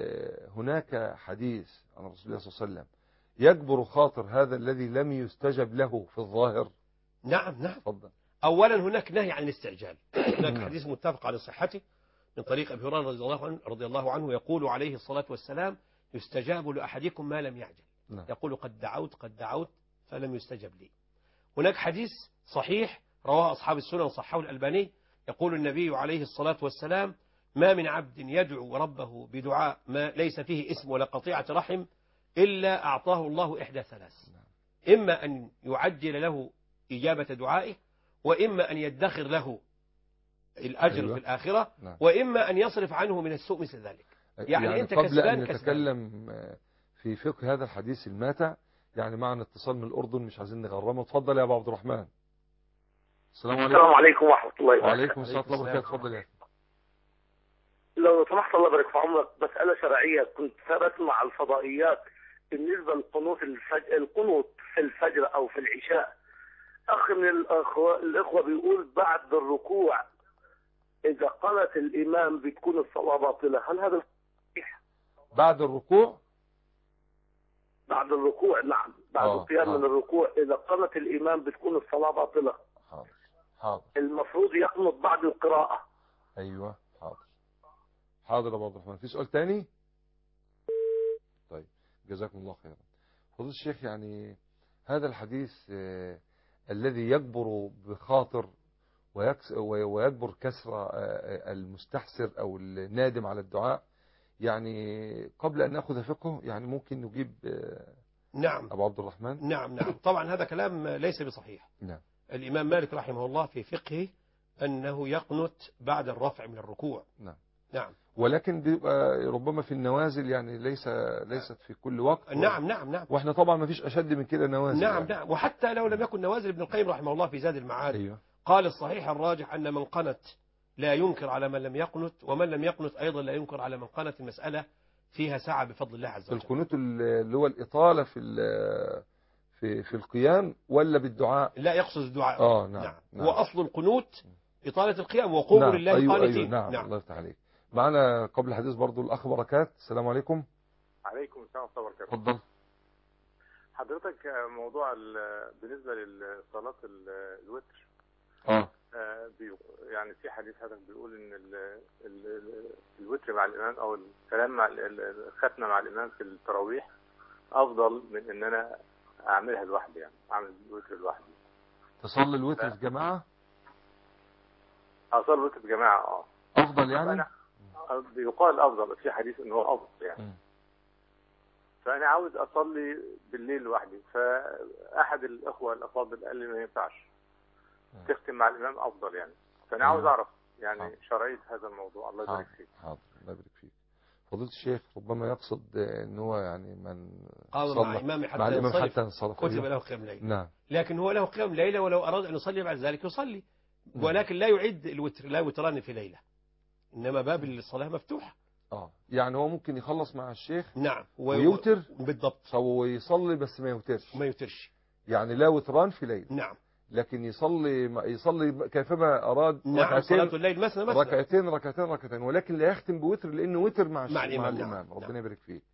هناك حديث عن رسول الله صلى الله عليه وسلم يجبر خاطر هذا الذي لم يستجب له في الظاهر؟ نعم نعم. فضل. أولا هناك نهي عن الاستعجال. هناك حديث متفق على صحته من طريق أبي هريرة رضي الله عنه رضي الله عنه يقول عليه الصلاة والسلام: يستجاب لأحدكم ما لم يعجل. نعم. يقول: قد دعوت قد دعوت فلم يستجب لي. هناك حديث صحيح رواه أصحاب السنن صححه الألباني، يقول النبي عليه الصلاة والسلام: ما من عبد يدعو ربه بدعاء ما ليس فيه اسم ولا قطيعة رحم إلا أعطاه الله إحدى ثلاث: إما أن يعجل له إجابة دعائه، وإما أن يدخر له الأجر أيوة. في الآخرة، نعم. وإما أن يصرف عنه من السوء مثل ذلك. يعني, يعني أنت قبل كسبان أن نتكلم كسبان. في فقه هذا الحديث الماتع، يعني معنا اتصال من الأردن مش عايزين نغرمه. اتفضل يا أبو عبد الرحمن. السلام عليكم. السلام عليكم ورحمة الله وبركاته. وعليكم السلام ورحمة الله وبركاته. اتفضل يا أخي. لو سمحت الله يبارك في عمرك، مسألة شرعية كنت بسمع الفضائيات بالنسبة للقنوت الفجر، القنوت في الفجر أو في العشاء. أخ من الأخوة, الأخوة بيقول بعد الركوع إذا قالت الإمام بتكون الصلاة باطلة، هل هذا صحيح؟ بعد الركوع؟ بعد الركوع نعم، بعد آه. القيام آه. من الركوع إذا قالت الإمام بتكون الصلاة باطلة. حاضر حاضر. المفروض يقنط بعد القراءة. أيوة حاضر حاضر يا أبو عبد الرحمن. في سؤال تاني؟ طيب جزاكم الله خيرا. فضيلة الشيخ، يعني هذا الحديث آه الذي يجبر بخاطر ويجبر كسر المستحسر أو النادم على الدعاء، يعني قبل أن نأخذ فقهه يعني ممكن نجيب نعم أبو عبد الرحمن. نعم نعم. طبعا هذا كلام ليس بصحيح. نعم. الإمام مالك رحمه الله في فقهه أنه يقنت بعد الرفع من الركوع. نعم نعم. ولكن بيبقى ربما في النوازل، يعني ليس ليست في كل وقت. نعم نعم نعم. واحنا طبعا ما فيش أشد من كده نوازل. نعم يعني. نعم. وحتى لو لم يكن نوازل، ابن القيم رحمه الله في زاد المعاد أيوة. قال: الصحيح الراجح أن من قنت لا ينكر على من لم يقنت، ومن لم يقنت أيضا لا ينكر على من قنت. المسألة فيها ساعة بفضل الله عز وجل. القنوت اللي هو الإطالة في في في القيام ولا بالدعاء؟ لا، يقصد الدعاء. آه نعم. نعم. نعم. وأصل القنوت إطالة القيام، وقوموا نعم. لله أيوة قانتين. أيوة. نعم. نعم. الله يفتح عليك. معنا قبل الحديث برضو الأخ بركات. السلام عليكم. عليكم السلام ورحمة الله وبركاته. اتفضل حضرتك، موضوع بالنسبة لصلاة الوتر، اه يعني في حديث حضرتك بيقول ان ال ال الوتر مع الامام او الكلام مع الختمه مع الامام في التراويح افضل من ان انا اعملها لوحدي، يعني اعمل الوتر لوحدي. تصلي الوتر في جماعة؟ اصلي الوتر في جماعة اه افضل يعني؟ أنا يقال افضل، في حديث ان هو افضل يعني. م. فانا عاوز اصلي بالليل لوحدي، فاحد الاخوة الافاضل قال لي ما ينفعش، تختم مع الامام افضل يعني. فانا عاوز اعرف يعني حاضر. شرعية هذا الموضوع. الله يبارك فيك. حاضر، الله يبارك فيك. فضيلة الشيخ ربما يقصد ان هو يعني من قام مع امامه حتى مع الامام ينصرف حتى ينصرف كتب له قيام ليل. نعم. لكن هو له قيام ليلة، ولو اراد ان يصلي بعد ذلك يصلي، ولكن لا يعد الوتر، لا وتران في ليلة، انما باب الصلاة مفتوح. اه يعني هو ممكن يخلص مع الشيخ نعم و... ويوتر بالضبط، او يصلي بس ما يوترش، ما يوترش يعني لا وتران في ليلة. نعم. لكن يصلي يصلي كيفما اراد، نعم. ركعتين صلاة الليل مثنى مثنى، ركعتين ركعتين ركعتين، ولكن لا يختم بوتر لانه وتر مع مع الامام, مع الإمام. الامام. نعم. ربنا نعم. يبارك فيك.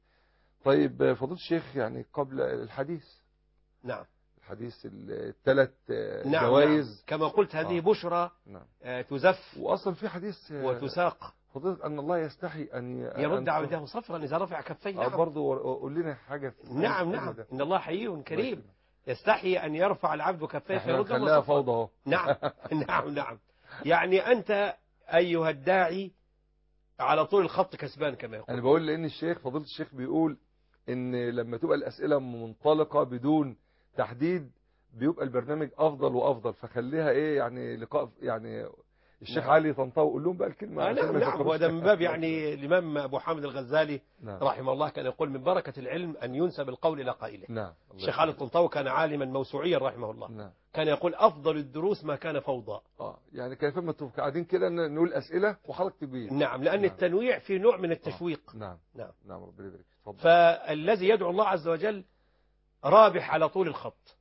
طيب فضيلة الشيخ يعني قبل الحديث، نعم، الحديث الثلاث نعم. جوائز نعم. كما قلت هذه آه. بشرى نعم. آه تزف، واصلا في حديث وتساق، فضيلة ان الله يستحي ان يرد عبده صفرا اذا رفع كفيه. نعم. برضه قول لنا حاجه في نعم نعم ده. ان الله حي كريم يستحي ان يرفع العبد كفيه فيردهما صفرا. فوضى. نعم نعم نعم. يعني انت ايها الداعي على طول الخط كسبان كما يقول. انا بقول لان الشيخ فضيلة الشيخ بيقول ان لما تبقى الاسئله منطلقه بدون تحديد بيبقى البرنامج افضل وافضل، فخليها ايه يعني لقاء يعني الشيخ نعم. علي طنطاوي قول لهم بقى الكلمه. آه نعم نعم. وهذا من باب يعني الامام ابو حامد الغزالي نعم. رحمه الله كان يقول من بركه العلم ان ينسب القول الى قائله. نعم. الشيخ علي طنطاوي كان عالما موسوعيا رحمه الله. نعم. كان يقول افضل الدروس ما كان فوضى. اه يعني كيفما تبقى قاعدين كده نقول اسئله وحضرتك تجيب. نعم لان نعم. التنويع في نوع من التشويق. آه. نعم نعم نعم. ربنا يبارك فيك. فالذي يدعو الله عز وجل رابح على طول الخط،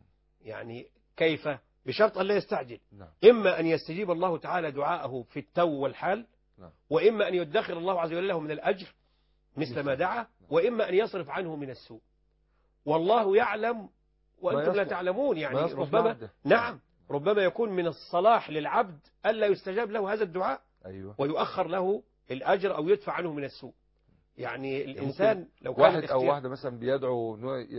يعني كيف؟ بشرط أن لا يستعجل. نعم. إما أن يستجيب الله تعالى دعاءه في التو والحال. نعم. وإما أن يدخر الله عز وجل له من الأجر مثل ما دعا. وإما أن يصرف عنه من السوء، والله يعلم وأنتم لا تعلمون. يعني ربما نعم ربما يكون من الصلاح للعبد ألا يستجاب له هذا الدعاء. أيوة. ويؤخر له الأجر أو يدفع عنه من السوء. يعني الإنسان لو كان واحد أو واحدة مثلا بيدعو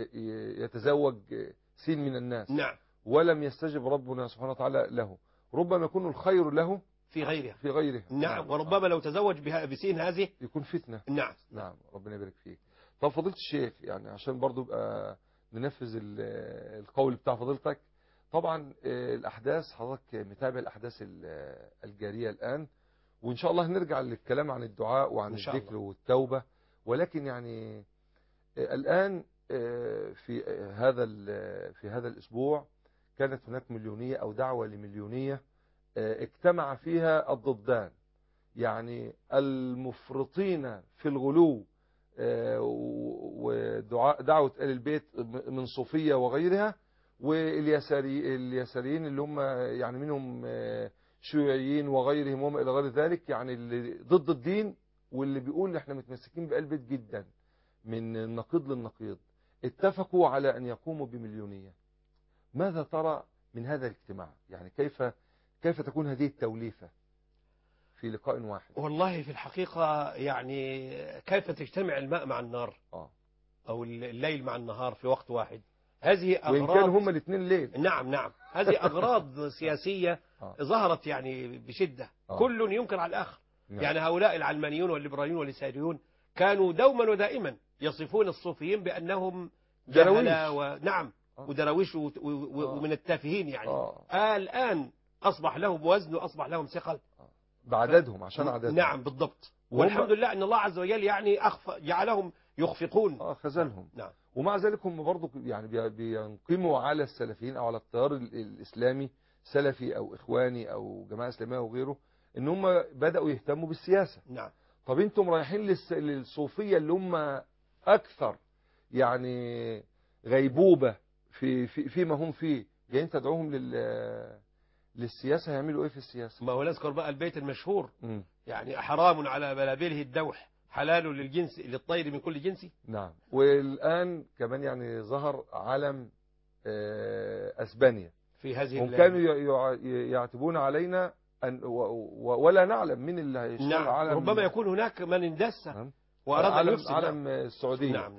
يتزوج سين من الناس. نعم. ولم يستجب ربنا سبحانه وتعالى له، ربما يكون الخير له في غيرها في غيره. نعم. نعم. وربما لو تزوج بها بسين هذه يكون فتنة. نعم نعم. ربنا يبارك فيك. طب فضيلة الشيخ يعني عشان برضو يبقى ننفذ القول بتاع فضيلتك، طبعا الأحداث حضرتك متابع الأحداث الجارية الآن، وإن شاء الله هنرجع للكلام عن الدعاء وعن الذكر والتوبة، ولكن يعني الآن في هذا في هذا الأسبوع كانت هناك مليونية أو دعوة لمليونية اجتمع فيها الضدان، يعني المفرطين في الغلو ودعوة آل البيت من صوفية وغيرها، واليساريين اللي هم يعني منهم شيوعيين وغيرهم وما إلى غير ذلك، يعني اللي ضد الدين واللي بيقول احنا متمسكين بآل البيت جدا من النقيض للنقيض، اتفقوا على أن يقوموا بمليونية. ماذا ترى من هذا الاجتماع؟ يعني كيف كيف تكون هذه التوليفة في لقاء واحد؟ والله في الحقيقة يعني كيف تجتمع الماء مع النار آه. أو الليل مع النهار في وقت واحد؟ هذه أغراض، وإن كانوا هم الاثنين ليل. نعم نعم. هذه أغراض سياسية آه. ظهرت يعني بشدة. آه. كل ينكر على الآخر. نعم. يعني هؤلاء العلمانيون والليبراليون واليساريون كانوا دوما ودائما يصفون الصوفيين بأنهم جهلة ونعم آه. ودرويش و... و... آه. ومن التافهين يعني آه. آه الآن أصبح لهم وزن وأصبح لهم ثقل بعددهم عشان عددهم. نعم بالضبط. والحمد لله أن الله عز وجل يعني أخف جعلهم يخفقون آه خذلهم. نعم. ومع ذلك هم برضو يعني بينقموا على السلفيين أو على التيار الإسلامي، سلفي أو إخواني أو جماعة إسلامية وغيره، إن هم بدأوا يهتموا بالسياسة. نعم. طب أنتم رايحين للصوفية اللي هم أكثر يعني غيبوبة في في فيما هم فيه، جايين تدعوهم لل للسياسة، هيعملوا ايه في السياسة؟ ما هو نذكر بقى البيت المشهور م. يعني حرام على بلابله الدوح حلال للجنس للطير من كل جنس. نعم. والآن كمان يعني ظهر علم أسبانيا في هذه هم كانوا يعتبون علينا أن ولا نعلم من اللي هيشتغل. نعم. علم ربما يكون هناك من اندس وأراد أن يفسد. علم السعودية. نعم نعم.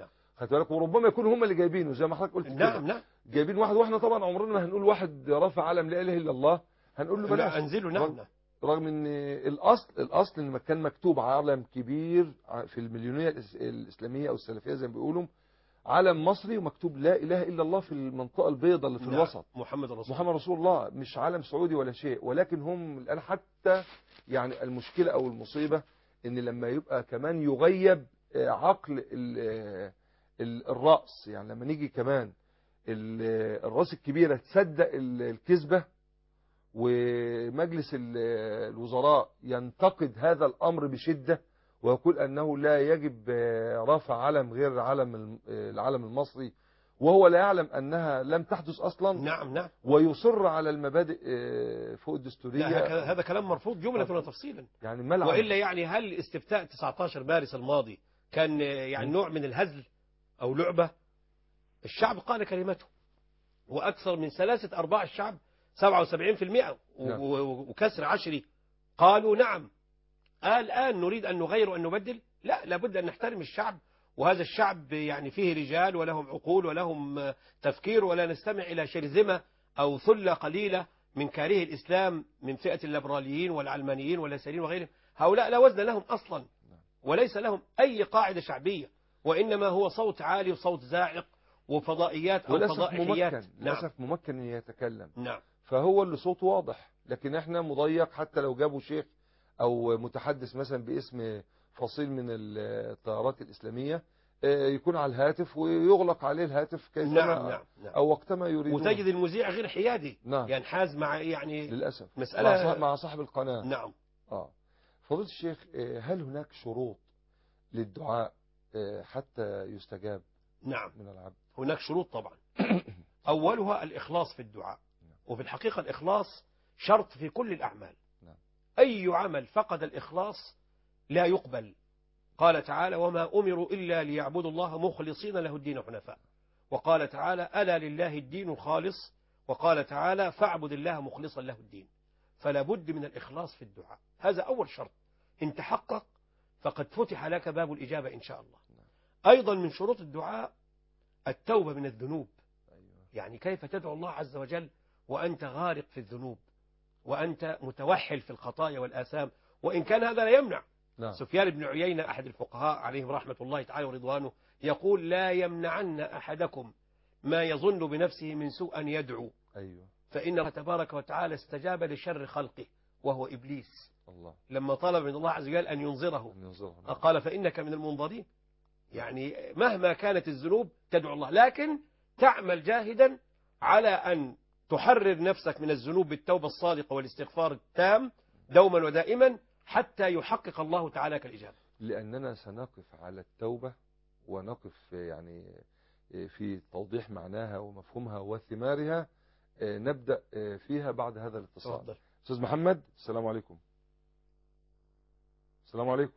خدت بالك، وربما يكونوا هم اللي جايبينه زي ما حضرتك قلت كده. نعم نعم جايبين واحد، واحنا طبعا عمرنا ما هنقول واحد رافع علم لا اله الا الله هنقول له بلاش. لا انزلوا. نعم نعم رغم ان الاصل الاصل ان كان مكتوب علم كبير في المليونيه الاسلاميه او السلفيه زي ما بيقولوا، علم مصري ومكتوب لا اله الا الله في المنطقه البيضاء اللي في نعم. الوسط، محمد رسول محمد رسول الله، مش علم سعودي ولا شيء. ولكن هم الان حتى يعني المشكله او المصيبه ان لما يبقى كمان يغيب عقل الراس، يعني لما نيجي كمان الراس الكبيره تصدق الكذبه ومجلس الوزراء ينتقد هذا الأمر بشدة ويقول أنه لا يجب رفع علم غير علم العلم المصري، وهو لا يعلم أنها لم تحدث أصلا. نعم نعم ويصر على المبادئ فوق الدستورية. لا هذا كلام مرفوض جملة وتفصيلا. يعني ملعب. وإلا يعني هل استفتاء تسعة عشر مارس الماضي كان يعني نوع من الهزل أو لعبة؟ الشعب قال كلمته، وأكثر من ثلاثة أرباع الشعب سبعة وسبعين بالمئة وكسر عشري قالوا نعم. الآن نريد أن نغير وأن نبدل؟ لا، لابد أن نحترم الشعب، وهذا الشعب يعني فيه رجال ولهم عقول ولهم تفكير، ولا نستمع إلى شرذمة أو ثلة قليلة من كاره الإسلام من فئة الليبراليين والعلمانيين واليساريين وغيرهم. هؤلاء لا وزن لهم أصلا وليس لهم أي قاعدة شعبية، وإنما هو صوت عالي وصوت زاعق وفضائيات أو فضائحيات. ممكن. نعم. للأسف ممكن أن يتكلم. نعم. فهو اللي صوته واضح، لكن احنا مضيق. حتى لو جابوا شيخ او متحدث مثلا باسم فصيل من التيارات الاسلاميه يكون على الهاتف ويغلق عليه الهاتف كيفما نعم نعم نعم. او وقتما يريدون. وتجد المذيع غير حيادي. نعم. ينحاز مع يعني للاسف مساله مع صاحب القناه. نعم. اه فضيلة الشيخ، هل هناك شروط للدعاء حتى يستجاب؟ نعم من العبد هناك شروط طبعا. اولها الاخلاص في الدعاء، وفي الحقيقة الإخلاص شرط في كل الأعمال. نعم. أي عمل فقد الإخلاص لا يقبل. قال تعالى وما أمروا إلا ليعبدوا الله مخلصين له الدين حنفاء. وقال تعالى ألا لله الدين الخالص. وقال تعالى فاعبد الله مخلصا له الدين. فلا بد من الإخلاص في الدعاء، هذا أول شرط. إن تحقق فقد فتح لك باب الإجابة إن شاء الله. أيضا من شروط الدعاء التوبة من الذنوب. يعني كيف تدعو الله عز وجل وأنت غارق في الذنوب وأنت متوحل في الخطايا والآثام، وإن كان هذا لا يمنع. نعم. سفيان بن عيينة أحد الفقهاء عليهم رحمة الله تعالى ورضوانه يقول لا يمنعن أحدكم ما يظن بنفسه من سوء أن يدعو. أيوه. فإن الله تبارك وتعالى استجاب لشر خلقه وهو إبليس. الله. لما طلب من الله عز وجل أن ينظره, أن ينظره. قال فإنك من المنظرين. يعني مهما كانت الذنوب تدعو الله، لكن تعمل جاهدا على أن تحرر نفسك من الذنوب بالتوبة الصادقة والاستغفار التام دوما ودائما حتى يحقق الله تعالى كالإجابة. لأننا سنقف على التوبة ونقف يعني في توضيح معناها ومفهومها وثمارها، نبدأ فيها بعد هذا الاتصال. تفضل. أستاذ محمد، السلام عليكم. السلام عليكم.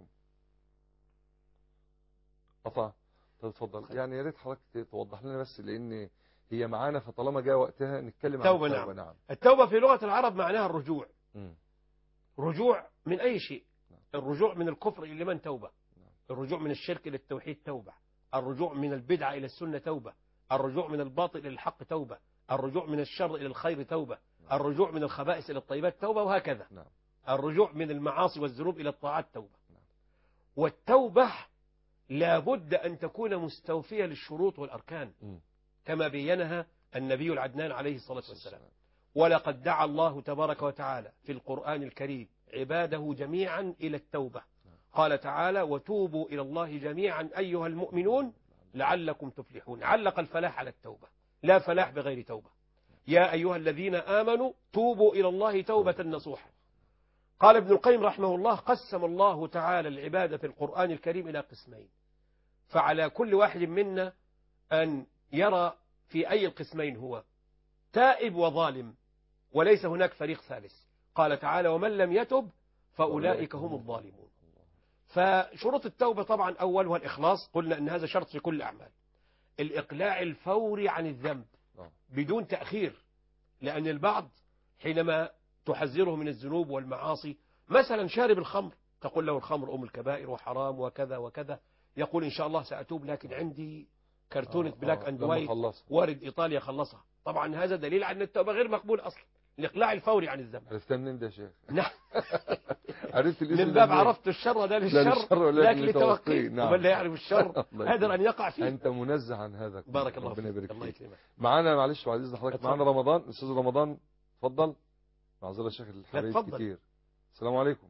قطع. تفضل. يعني يا ريت حضرتك توضح لنا بس، لأن هي معانا، فطالما جاء وقتها نتكلم عن التوبة. التوبة. نعم. نعم. التوبة في لغة العرب معناها الرجوع. م. رجوع من أي شيء. الرجوع من الكفر إلى من توبة. الرجوع من الشرك إلى التوحيد توبة. الرجوع من البدعة إلى السنة توبة. الرجوع من الباطل إلى الحق توبة. الرجوع من الشر إلى الخير توبة. الرجوع من الخبائث إلى الطيبات توبة، وهكذا. نعم. الرجوع من المعاصي والذنوب إلى الطاعات توبة. والتوبة لابد أن تكون مستوفية للشروط والأركان م. كما بينها النبي العدنان عليه الصلاة والسلام. ولقد دعا الله تبارك وتعالى في القرآن الكريم عباده جميعا إلى التوبة. قال تعالى وتوبوا إلى الله جميعا أيها المؤمنون لعلكم تفلحون. علق الفلاح على التوبة، لا فلاح بغير توبة. يا أيها الذين آمنوا توبوا إلى الله توبة نصوحا. قال ابن القيم رحمه الله قسم الله تعالى العبادة في القرآن الكريم إلى قسمين، فعلى كل واحد منا أن يرى في أي القسمين هو، تائب وظالم، وليس هناك فريق ثالث. قال تعالى ومن لم يتب فأولئك هم الظالمون. فشروط التوبة طبعا أولها الإخلاص، قلنا أن هذا شرط في كل الأعمال. الإقلاع الفوري عن الذنب بدون تأخير، لأن البعض حينما تحذره من الذنوب والمعاصي، مثلا شارب الخمر تقول له الخمر أم الكبائر وحرام وكذا وكذا، يقول إن شاء الله سأتوب لكن عندي كرتونة آه، بلاك آه، اند لما وايت خلصها. وارد ايطاليا خلصها. طبعا هذا دليل على ان التوبه غير مقبوله اصلا، الاقلاع الفوري عن الذنب. عرفتها منين ده يا شيخ؟ نعم. عرفت الاسم من ده باب منين؟ عرفت الشر ده لا للشر للشر ولكن لكن لتوقيه. لتوقيه. نعم. ومن لا يعرف الشر الله قادر يكرمك. ان يقع فيه. انت منزه عن هذا كله. بارك الله ربنا فيك. يبارك الله فيك. يكرمك. معانا معلش بعد اذن حضرتك، اتفضل. معانا رمضان، استاذ رمضان اتفضل. معذره شيخ الحبايب اتفضل. كتير. السلام عليكم.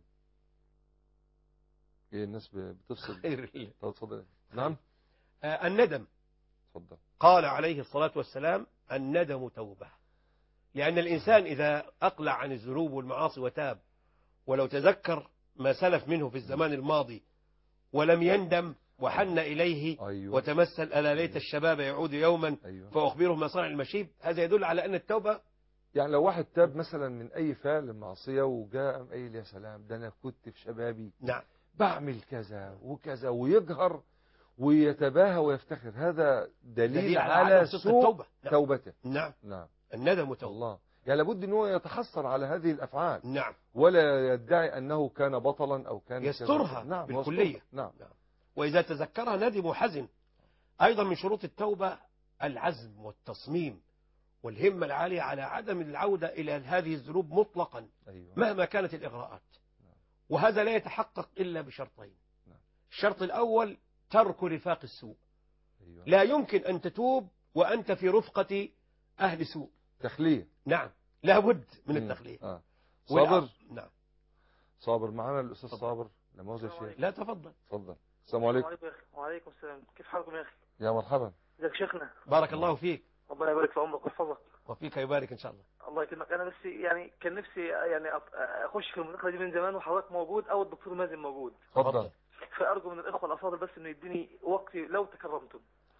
ايه الناس بتفصل؟ خير. طب اتفضل. نعم. آه الندم. اتفضل. قال عليه الصلاة والسلام الندم توبة، لأن الإنسان إذا أقلع عن الذنوب والمعاصي وتاب، ولو تذكر ما سلف منه في الزمان الماضي ولم يندم وحن إليه أيوة. وتمثل ألا ليت الشباب يعود يوما أيوة. فأخبره ما صنع المشيب، هذا يدل على أن التوبة. يعني لو واحد تاب مثلا من أي فعل معصية وجاء قايل يا سلام ده أنا كنت في شبابي نعم بعمل كذا وكذا، ويجهر ويتباهى ويفتخر، هذا دليل, دليل على على عدم صدق سوء التوبة. نعم. توبته. نعم. نعم. الندم توبة. الله. يعني لابد ان هو يتحسر على هذه الافعال. نعم. ولا يدعي انه كان بطلا او كان يسترها. نعم بالكلية. نعم. نعم. وإذا تذكرها ندم وحزن. أيضا من شروط التوبة العزم والتصميم والهمة العالية على عدم العودة إلى هذه الذنوب مطلقا. أيوة. مهما كانت الإغراءات. وهذا لا يتحقق إلا بشرطين. نعم. الشرط الأول ترك رفاق السوء. أيوة. لا يمكن أن تتوب وأنت في رفقة أهل سوء. تخلية. نعم لا بد من التخلية. آه. صابر. نعم. صابر معنا الأستاذ صابر. لا مؤاخذة يا شيخ. لا تفضل. تفضل. السلام عليكم. وعليكم السلام. كيف حالكم يا أخي؟ يا مرحبا. ازيك شيخنا؟ بارك الله فيك. ربنا يبارك في عمرك ويحفظك. وفيك يبارك إن شاء الله. الله يكرمك. أنا بس يعني كان نفسي يعني أخش في المداخلة دي من زمان، وحضرتك موجود أو الدكتور مازن موجود. تفضل. فأرجو من الإخوة الأفاضل بس إنه يديني وقتي لو تكرمتم.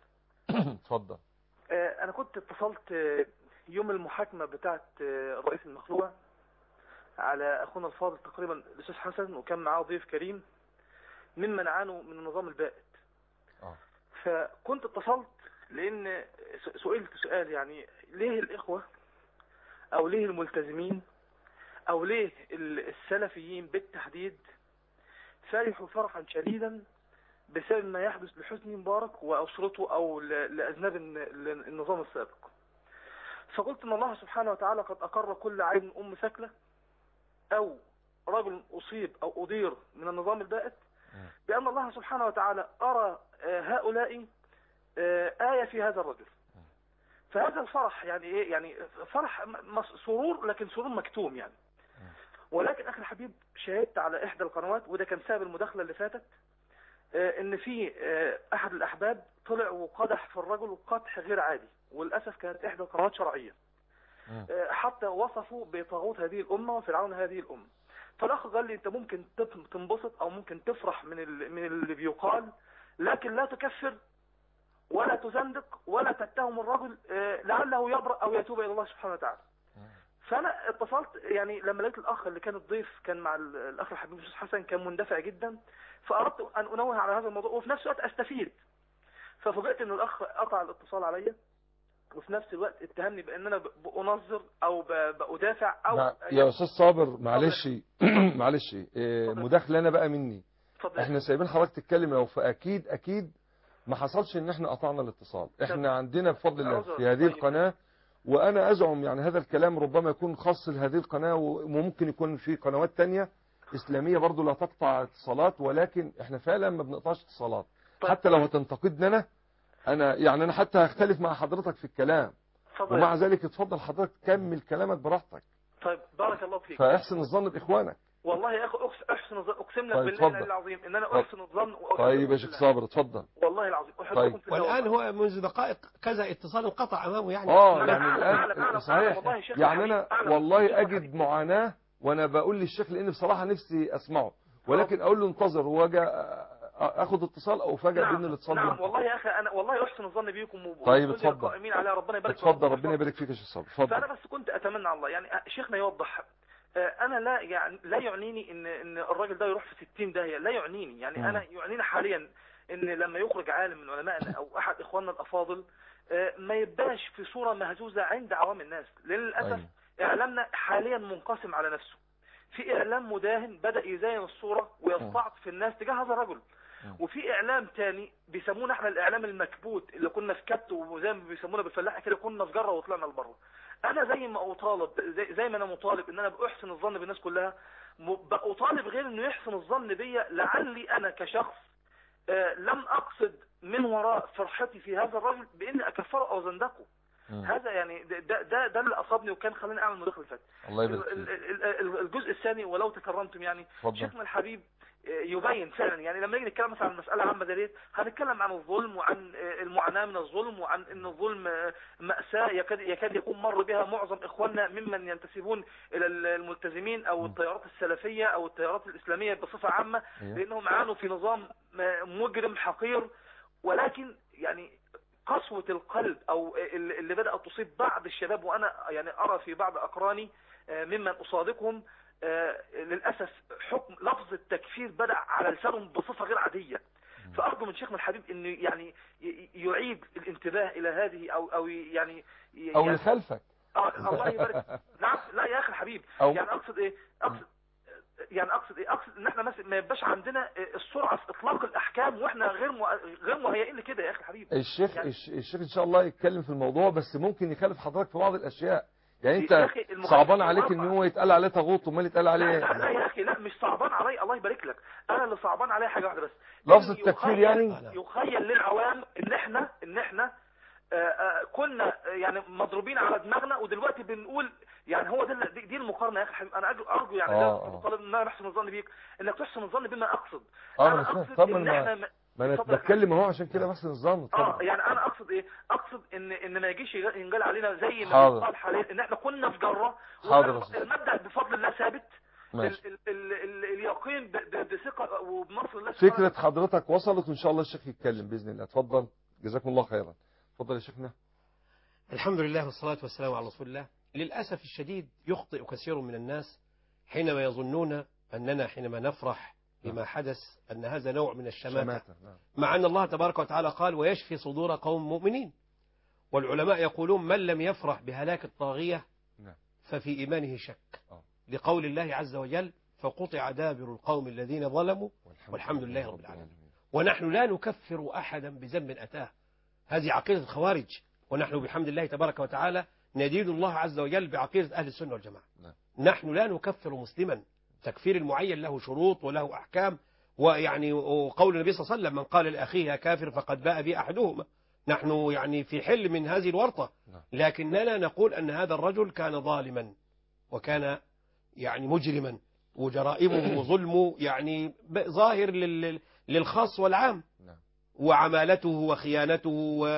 تفضل. أنا كنت اتصلت يوم المحاكمة بتاعت الرئيس المخلوع على أخونا الفاضل تقريبا الأستاذ حسن، وكان معاه ضيف كريم ممن عانوا من النظام البائد. آه. فكنت اتصلت لأن سئلت سؤال، يعني ليه الإخوة أو ليه الملتزمين أو ليه السلفيين بالتحديد فرحوا فرحا شديدا بسبب ما يحدث لحسني مبارك وأسرته أو لأذناب النظام السابق. فقلت ان الله سبحانه وتعالى قد أقر كل عين أم ثكلة أو رجل أصيب أو أضير من النظام البائد بأن الله سبحانه وتعالى أرى هؤلاء آية في هذا الرجل. فهذا الفرح يعني إيه؟ يعني فرح سرور، لكن سرور مكتوم يعني. ولكن أخي الحبيب شاهدت على إحدى القنوات، وده كان سبب المداخلة اللي فاتت، إن في أحد الأحباب طلع وقدح في الرجل قدح غير عادي، وللأسف كانت إحدى القنوات شرعية، حتى وصفوا بطاغوت هذه الأمة وفرعون هذه الأمة. فالأخ قال لي أنت ممكن تنبسط أو ممكن تفرح من من اللي بيقال، لكن لا تكفر ولا تزندق ولا تتهم الرجل لعله يبرأ أو يتوب إلى الله سبحانه وتعالى. فأنا اتصلت يعني لما لقيت الأخ اللي كان الضيف كان مع الأخ الحبيب الأستاذ حسن كان مندفع جدا، فأردت أن أنوه على هذا الموضوع وفي نفس الوقت أستفيد. ففوجئت أن الأخ قطع الاتصال عليا، وفي نفس الوقت اتهمني بأن أنا بأنظر أو بأدافع أو مع... يا أستاذ صابر معلش معلش إيه مداخلة أنا بقى مني. فضل. احنا سايبين حضرتك تتكلم لو، فأكيد أكيد ما حصلش ان احنا قطعنا الاتصال. احنا عندنا بفضل الله في هذه القناة، وانا ازعم يعني هذا الكلام ربما يكون خاص لهذه القناة، وممكن يكون في قنوات تانية اسلامية برضو لا تقطع اتصالات، ولكن احنا فعلا ما بنقطعش اتصالات. حتى لو هتنتقدنا انا يعني انا حتى هختلف مع حضرتك في الكلام، ومع ذلك اتفضل حضرتك كمل كلامك براحتك. طيب بارك الله فيك. فاحسن الظن باخوانك. والله يا اخي احسن الظن، اقسم لك بالله العلي العظيم ان انا احسن الظن. طيب يا شيخ صابر اتفضل. والله العظيم طيب. والان هو منذ دقائق كذا اتصال انقطع امامه يعني. اه يعني الان صحيح يعني انا والله اجد معاناة وانا بقول للشيخ لان بصراحة نفسي اسمعه، ولكن اقول له انتظر واجي اخد اتصال او فجأة بان الاتصال. نعم والله يا اخي انا والله احسن الظن بيكم. طيب اتفضل. قائمين على ربنا يبارك فيك. اتفضل ربنا يبارك فيك يا شيخ صابر اتفضل. فانا بس كنت اتمنى الله يعني شيخنا يوضح. انا لا يعني لا يعنيني ان ان الراجل ده يروح في ستين داهية، لا يعنيني يعني. م. انا يعنيني حاليا ان لما يخرج عالم من علمائنا او احد اخواننا الافاضل ما يبقاش في صورة مهزوزة عند عوام الناس، لان للاسف اعلامنا حاليا منقسم على نفسه. في اعلام مداهن بدأ يزين الصورة ويستعطف الناس تجاه هذا الرجل. وفي اعلام تاني بيسمونا احنا الاعلام المكبوت اللي كنا في كبت، وزي ما بيسمونا بالفلاحه كده كنا في جره وطلعنا لبره. انا زي ما اطالب زي, زي ما انا مطالب ان انا باحسن الظن بالناس كلها، بطالب غير انه يحسن الظن بيا، لعلي انا كشخص آه لم اقصد من وراء فرحتي في هذا الرجل باني اكفره او زندقه. هذا يعني ده ده ده اللي اصابني وكان خلاني اعمل مداخله فاتت. الله يبارك ال- ال- ال- الجزء الثاني ولو تكرمتم يعني اتفضل. شيخنا الحبيب يبين فعلا، يعني لما نيجي نتكلم مثلا عن مسألة عامة زي ديت هنتكلم عن الظلم وعن المعاناة من الظلم وعن ان الظلم مأساة يكاد يكاد يكون مر بها معظم اخواننا ممن ينتسبون الى الملتزمين او التيارات السلفية او التيارات الاسلامية بصفة عامة، لانهم عانوا في نظام مجرم حقير. ولكن يعني قسوة القلب او اللي بدأت تصيب بعض الشباب، وانا يعني ارى في بعض اقراني ممن اصادقهم آه للأسف حكم لفظ التكفير بدأ على لسانهم بصفة غير عادية. فأرجو من شيخنا الحبيب أنه يعني يعيد الانتباه إلى هذه أو أو يعني أو يعني لخلفك. آه الله يبارك. نعم لا يا أخي الحبيب، يعني أقصد إيه أقصد يعني أقصد إيه أقصد إن إحنا مثلا ما يبقاش عندنا السرعة في إطلاق الأحكام وإحنا غير مو... غير مهيئين لكده يا أخي الحبيب. الشيخ يعني الشيخ إن شاء الله يتكلم في الموضوع، بس ممكن يخالف حضرتك في بعض الأشياء. يعني انت صعبان عليك ان هو يتقال عليه طاغوت وما يتقال عليه؟ لا, لا يا اخي لا، مش صعبان علي، الله يبارك لك. انا اللي صعبان عليا حاجه واحده بس، لفظ التكفير. يعني يخيل للعوام ان احنا ان احنا آآ آآ كنا يعني مضروبين على دماغنا ودلوقتي بنقول يعني هو ده دي, دي المقارنه يا اخي حبيبي. انا ارجو يعني ده مطالب ان انا بحسن الظن بيك انك تحسن الظن بما اقصد. اه انا اقصد اقصد ان احنا ما ما انا بتكلم اهو عشان كده بحسن الظن. اه يعني انا اقصد ايه اقصد ان ان ما يجيش ينقال علينا زي ما بيقال حاليا ان احنا كنا في جره. المبدا بفضل الله ثابت. ال ال ال ال اليقين بثقه وبنصر الله. فكره حضرتك وصلت وان شاء الله الشيخ يتكلم باذن الله. اتفضل جزاكم الله خيرا. اتفضل يا شيخنا. الحمد لله والصلاه والسلام على رسول الله. للاسف الشديد يخطئ كثير من الناس حينما يظنون اننا حينما نفرح بما حدث أن هذا نوع من الشماتة، مع أن الله تبارك وتعالى قال ويشفي صدور قوم مؤمنين. والعلماء يقولون من لم يفرح بهلاك الطاغية ففي إيمانه شك، لقول الله عز وجل فقطع دابر القوم الذين ظلموا والحمد لله رب العالمين. ونحن لا نكفر أحدا بذنب أتاه، هذه عقيدة الخوارج، ونحن بحمد الله تبارك وتعالى ندين الله عز وجل بعقيدة أهل السنة والجماعة. نحن لا نكفر مسلما، تكفير المعين له شروط وله أحكام، ويعني وقول النبي صلى الله عليه وسلم من قال لأخيه يا كافر فقد باء به أحدهما. نحن يعني في حل من هذه الورطة، لكننا نقول أن هذا الرجل كان ظالما وكان يعني مجرما وجرائمه وظلمه يعني ظاهر للخاص والعام، وعمالته وخيانته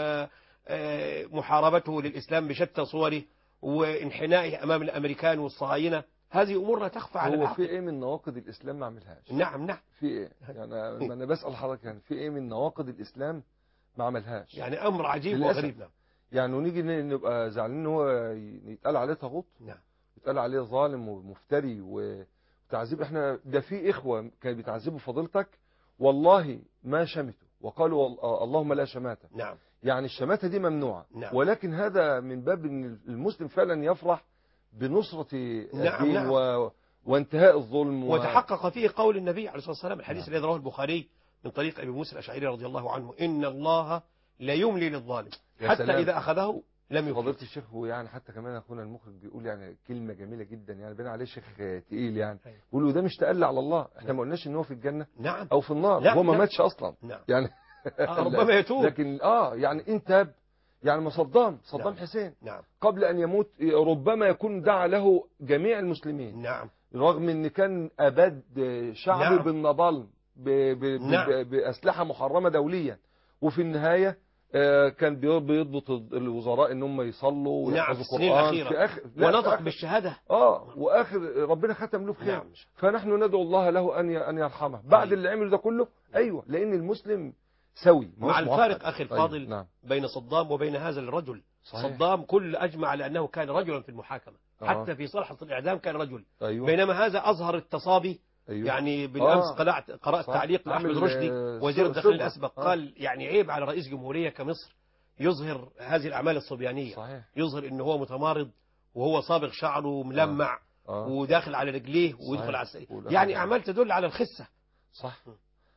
ومحاربته للإسلام بشتى صوره وانحنائه أمام الأمريكان والصهاينة. هذه أمور لا تخفى على العقل. هو في إيه من نواقض الإسلام ما عملهاش؟ نعم نعم. في إيه؟ يعني أنا بسأل حضرتك يعني في إيه من نواقض الإسلام ما عملهاش؟ يعني أمر عجيب وغريب. نعم. يعني ونيجي نبقى زعلانين إن هو يتقال عليه طاغوت؟ نعم. يتقال عليه ظالم ومفتري وتعذيب. إحنا ده في إخوة كانوا بيتعذبوا فضيلتك والله ما شمتوا وقالوا اللهم لا شماتة. نعم. يعني الشماتة دي ممنوعة. نعم. ولكن هذا من باب إن المسلم فعلا يفرح بنصرة نعم الدين. نعم. و... وانتهاء الظلم. و... وتحقق فيه قول النبي عليه الصلاة والسلام الحديث الذي رواه البخاري من طريق أبي موسى الأشعري رضي الله عنه إن الله لا يملي للظالم حتى سلام. إذا أخذه لم يفلت. فضيلة الشيخ ويعني حتى كمان أخونا المخرج بيقول يعني كلمة جميلة جدا يعني بين عليه شيخ تقيل يعني بيقول له ده مش تقل على الله. احنا ما قلناش ان هو في الجنة نعم. أو في النار. نعم. هو ما نعم. ماتش أصلا. نعم. يعني آه ربما يتوب. لكن آه يعني انت يعني ما صدام صدام نعم. حسين نعم. قبل أن يموت ربما يكون دعا له جميع المسلمين. نعم. رغم ان كان أبد شعبه نعم. بالنضال ب... ب... نعم. ب... بأسلحة محرمة دوليا، وفي النهاية كان بيضبط الوزراء ان هم يصلوا ويحفظوا القرآن. نعم. في آخر ونطق بالشهادة. اه واخر ربنا ختم له بخير. نعم. فنحن ندعو الله له ان ان يرحمه بعد اللي عمله ده كله. ايوه لان المسلم سوي مع الفارق أخي الفاضل. أيوة. نعم. بين صدام وبين هذا الرجل. صحيح. صدام كل أجمع على أنه كان رجلا في المحاكمة. آه. حتى في صلحة الإعدام كان رجل. أيوة. بينما هذا أظهر التصابي. أيوة. يعني بالأمس آه. قرأت, قرأت تعليق لأحمد رشدي وزير الداخلية الأسبق. آه. قال يعني عيب على رئيس جمهورية كمصر يظهر هذه الأعمال الصبيانية. صحيح. يظهر أنه هو متمارض وهو صابغ شعره ملمع. آه. آه. وداخل على رجليه ويدخل على السرير. يعني أعمال تدل على الخسة. صح.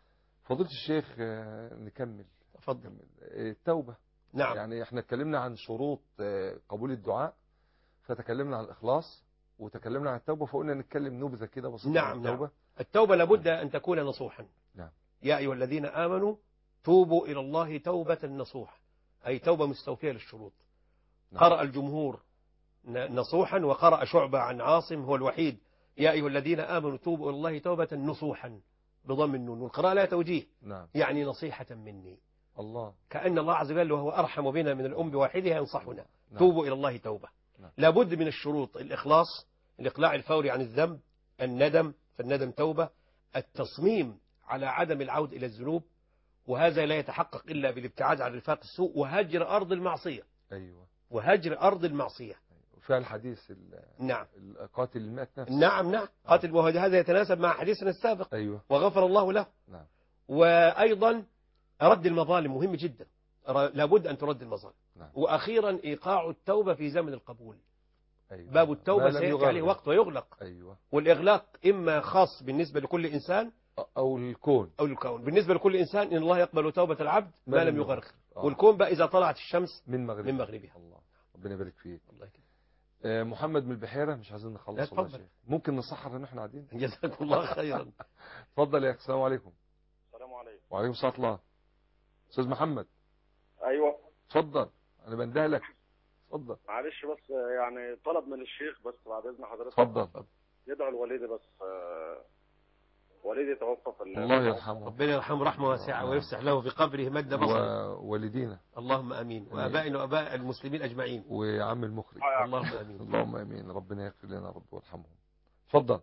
فضيلة الشيخ آه، نكمل تفضل. نكمل. آه، التوبة. نعم. يعني احنا اتكلمنا عن شروط آه، قبول الدعاء، فتكلمنا عن الإخلاص وتكلمنا عن التوبة، فقلنا نتكلم نبذة كده بسيطة نعم عن التوبة. نعم. التوبة لابد أن تكون نصوحا. نعم. يا أيها الذين آمنوا توبوا إلى الله توبة نصوحا، أي توبة مستوفية للشروط. نعم. قرأ الجمهور نصوحا، وقرأ شعبة عن عاصم هو الوحيد يا أيها الذين آمنوا توبوا إلى الله توبة نصوحا بضم النون، والقراءة لا توجيه. نعم. يعني نصيحة مني. الله. كأن الله عز وجل وهو أرحم بنا من الأم بواحدها ينصحنا. نعم. توبوا إلى الله توبة. نعم. لابد من الشروط: الإخلاص، الإقلاع الفوري عن الذنب، الندم، فالندم توبة، التصميم على عدم العود إلى الذنوب، وهذا لا يتحقق إلا بالابتعاد عن رفاق السوء، وهجر أرض المعصية. أيوة. وهجر أرض المعصية. وفيها الحديث ال- نعم. القاتل المئة نفس. نعم نعم. قاتل، وهذا يتناسب مع حديثنا السابق. أيوة. وغفر الله له. نعم. وأيضا رد المظالم مهم جدا، لابد أن ترد المظالم. نعم. وأخيرا إيقاع التوبة في زمن القبول. أيوة. باب التوبة ما لم سيأتي يغرر. عليه وقت ويغلق. أيوة. والإغلاق إما خاص بالنسبة لكل إنسان أو الكون. أو الكون. بالنسبة لكل إنسان إن الله يقبل توبة العبد ما, ما لم لم يغرق. آه. والكون بقى إذا طلعت الشمس من مغربها. من مغربها. الله، ربنا يبارك فيك. الله يكرمك. آه، محمد من البحيرة، مش عايزين نخلص لا، والله يا اتفضل. شيخ. ممكن نسحر ان احنا قاعدين. جزاكم الله خيرا. اتفضل يا اخي. السلام عليكم. السلام عليكم. وعليكم السلام ورحمة الله. استاذ محمد. ايوه اتفضل، انا بنده لك. اتفضل. معلش بس يعني طلب من الشيخ بس بعد اذن حضرتك. اتفضل. يدعو لوالدي بس آه، والدي توفى في الله يرحمه. ربنا يرحمه رحمة واسعة ويفسح له في قبره مد بصره. ووالدينا. اللهم امين. وابائنا واباء المسلمين اجمعين. وعم المخرج. اللهم امين. اللهم امين. ربنا يغفر لنا رب ويرحمهم. اتفضل.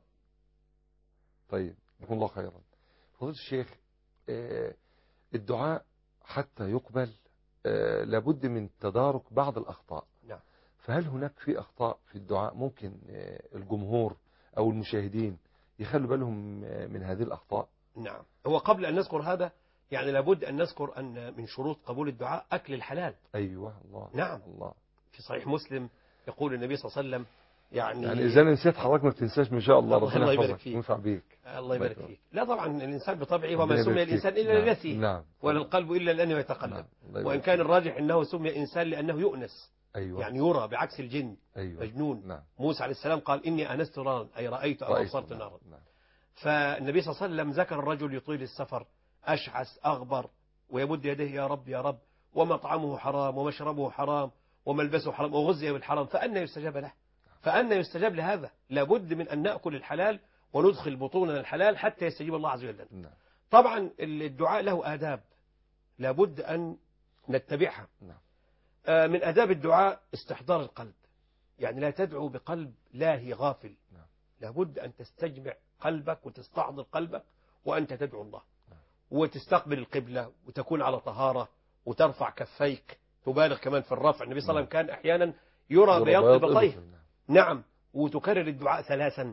طيب، جزاكم الله خيرا. فضيلة الشيخ، آه، الدعاء حتى يقبل آه، لابد من تدارك بعض الأخطاء. نعم. فهل هناك في أخطاء في الدعاء ممكن آه، الجمهور أو المشاهدين يخلوا بالهم آه، من هذه الأخطاء؟ نعم. هو قبل أن نذكر هذا يعني لابد أن نذكر أن من شروط قبول الدعاء أكل الحلال. أيوة. الله. نعم. الله. في صحيح مسلم يقول النبي صلى الله عليه وسلم يعني يعني إذا نسيت حضرتك ما بتنساش من شاء الله. الله ربنا يبارك يحفظك فيك. وينفع بيك. الله يبارك فيك. لا طبعا الإنسان بطبعه وما ربنا سمي يبارك الإنسان فيك. إلا نعم. لنفسه. نعم. ولا القلب إلا لأنه يتقلب. نعم. الله وإن يبارك كان فيك. الراجح أنه سمي إنسان لأنه يؤنس. أيوة. يعني يرى بعكس الجن. أيوة. مجنون. نعم. موسى عليه السلام قال إني أنست نارا، أي رأيت أو رأيت. أبصرت نعم. نارا. نعم. فالنبي صلى الله عليه وسلم ذكر الرجل يطيل السفر أشعث أغبر ويمد يديه يا رب يا رب، ومطعمه حرام ومشربه حرام وملبسه حرام وغذي بالحرام، فأنا يستجاب له؟ فأنا يستجاب لهذا؟ لابد من أن نأكل الحلال وندخل بطوننا الحلال حتى يستجيب الله عز وجل. نعم. طبعا الدعاء له آداب لابد أن نتبعها. نعم. من آداب الدعاء استحضار القلب، يعني لا تدعو بقلب لاهي غافل. نعم. لابد أن تستجمع قلبك وتستحضر قلبك وأنت تدعو الله. نعم. وتستقبل القبلة وتكون على طهارة وترفع كفيك، تبالغ كمان في الرفع. النبي صلى الله عليه وسلم كان أحيانا يرى بياض إبطيه. نعم. وتكرر الدعاء ثلاثا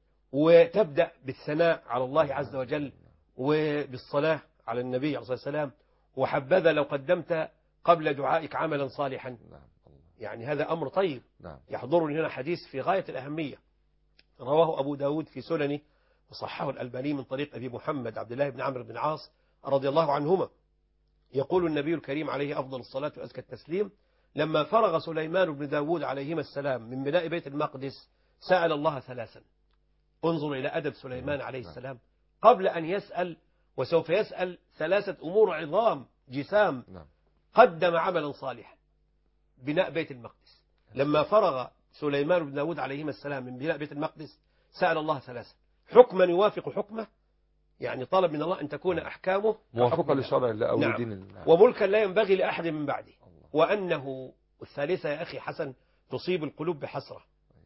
وتبدأ بالثناء على الله عز وجل وبالصلاة على النبي عليه الصلاة والسلام. وحبذا لو قدمت قبل دعائك عملا صالحا. نعم. يعني هذا أمر طيب. نعم. يحضرني هنا حديث في غاية الأهمية رواه أبو داود في سننه وصححه الألباني من طريق أبي محمد عبد الله بن عمرو بن عاص رضي الله عنهما. يقول النبي الكريم عليه أفضل الصلاة وأزكى التسليم: لما فرغ سليمان بن داود عليهما السلام من بناء بيت المقدس سأل الله ثلاثا. انظر إلى أدب سليمان عليه السلام قبل أن يسأل، وسوف يسأل ثلاثة أمور عظام جسام. قدم عملا صالحا بناء بيت المقدس. لما فرغ سليمان بن داود عليهما السلام من بناء بيت المقدس سأل الله ثلاثا: حكما يوافق حكمه، يعني طلب من الله أن تكون أحكامه موافقة لشرع الله أو نعم. دين الله. وملكا لا ينبغي لأحد من بعده. وأنه الثالثة يا أخي حسن تصيب القلوب بحسرة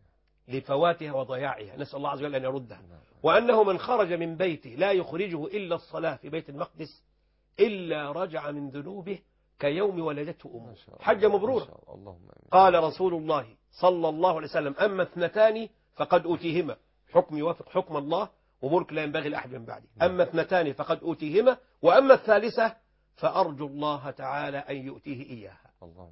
لفواتها وضياعها، نسأل الله عز وجل أن يردها. وأنه من خرج من بيته لا يخرجه إلا الصلاة في بيت المقدس إلا رجع من ذنوبه كيوم ولدته أمه، حجة مبرورة. قال رسول الله صلى الله عليه وسلم: أما اثنتان فقد أوتيهما، حكم يوافق حكم الله وملك لا ينبغي لأحد من بعده. أما اثنتان فقد أوتيهما، وأما الثالثة فأرجو الله تعالى أن يؤتيه إياها.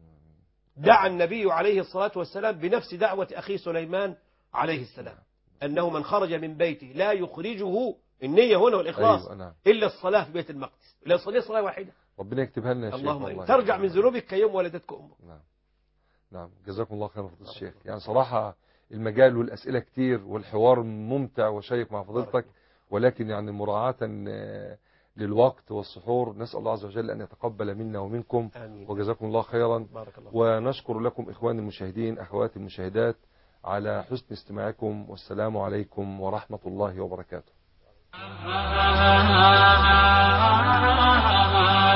دعا النبي عليه الصلاة والسلام بنفس دعوة أخي سليمان عليه السلام، أنه من خرج من بيته لا يخرجه النية هنا والإخلاص. أيوة نعم. إلا الصلاة في بيت المقدس، إلا الصلاة صلاة واحدة. ربنا يكتبها لنا يا شيخ. اللهم والله ترجع من ذنوبك كيوم ولدتك أمك. نعم نعم. جزاكم الله خيرا فضيلة الشيخ. يعني صراحة المجال والأسئلة كتير والحوار ممتع وشيق مع فضيلتك، ولكن يعني مراعاة للوقت والسحور نسأل الله عز وجل أن يتقبل منا ومنكم. آمين. وجزاكم الله خيرا. بارك الله. ونشكر لكم إخواني المشاهدين أخواتي المشاهدات على حسن استماعكم، والسلام عليكم ورحمة الله وبركاته.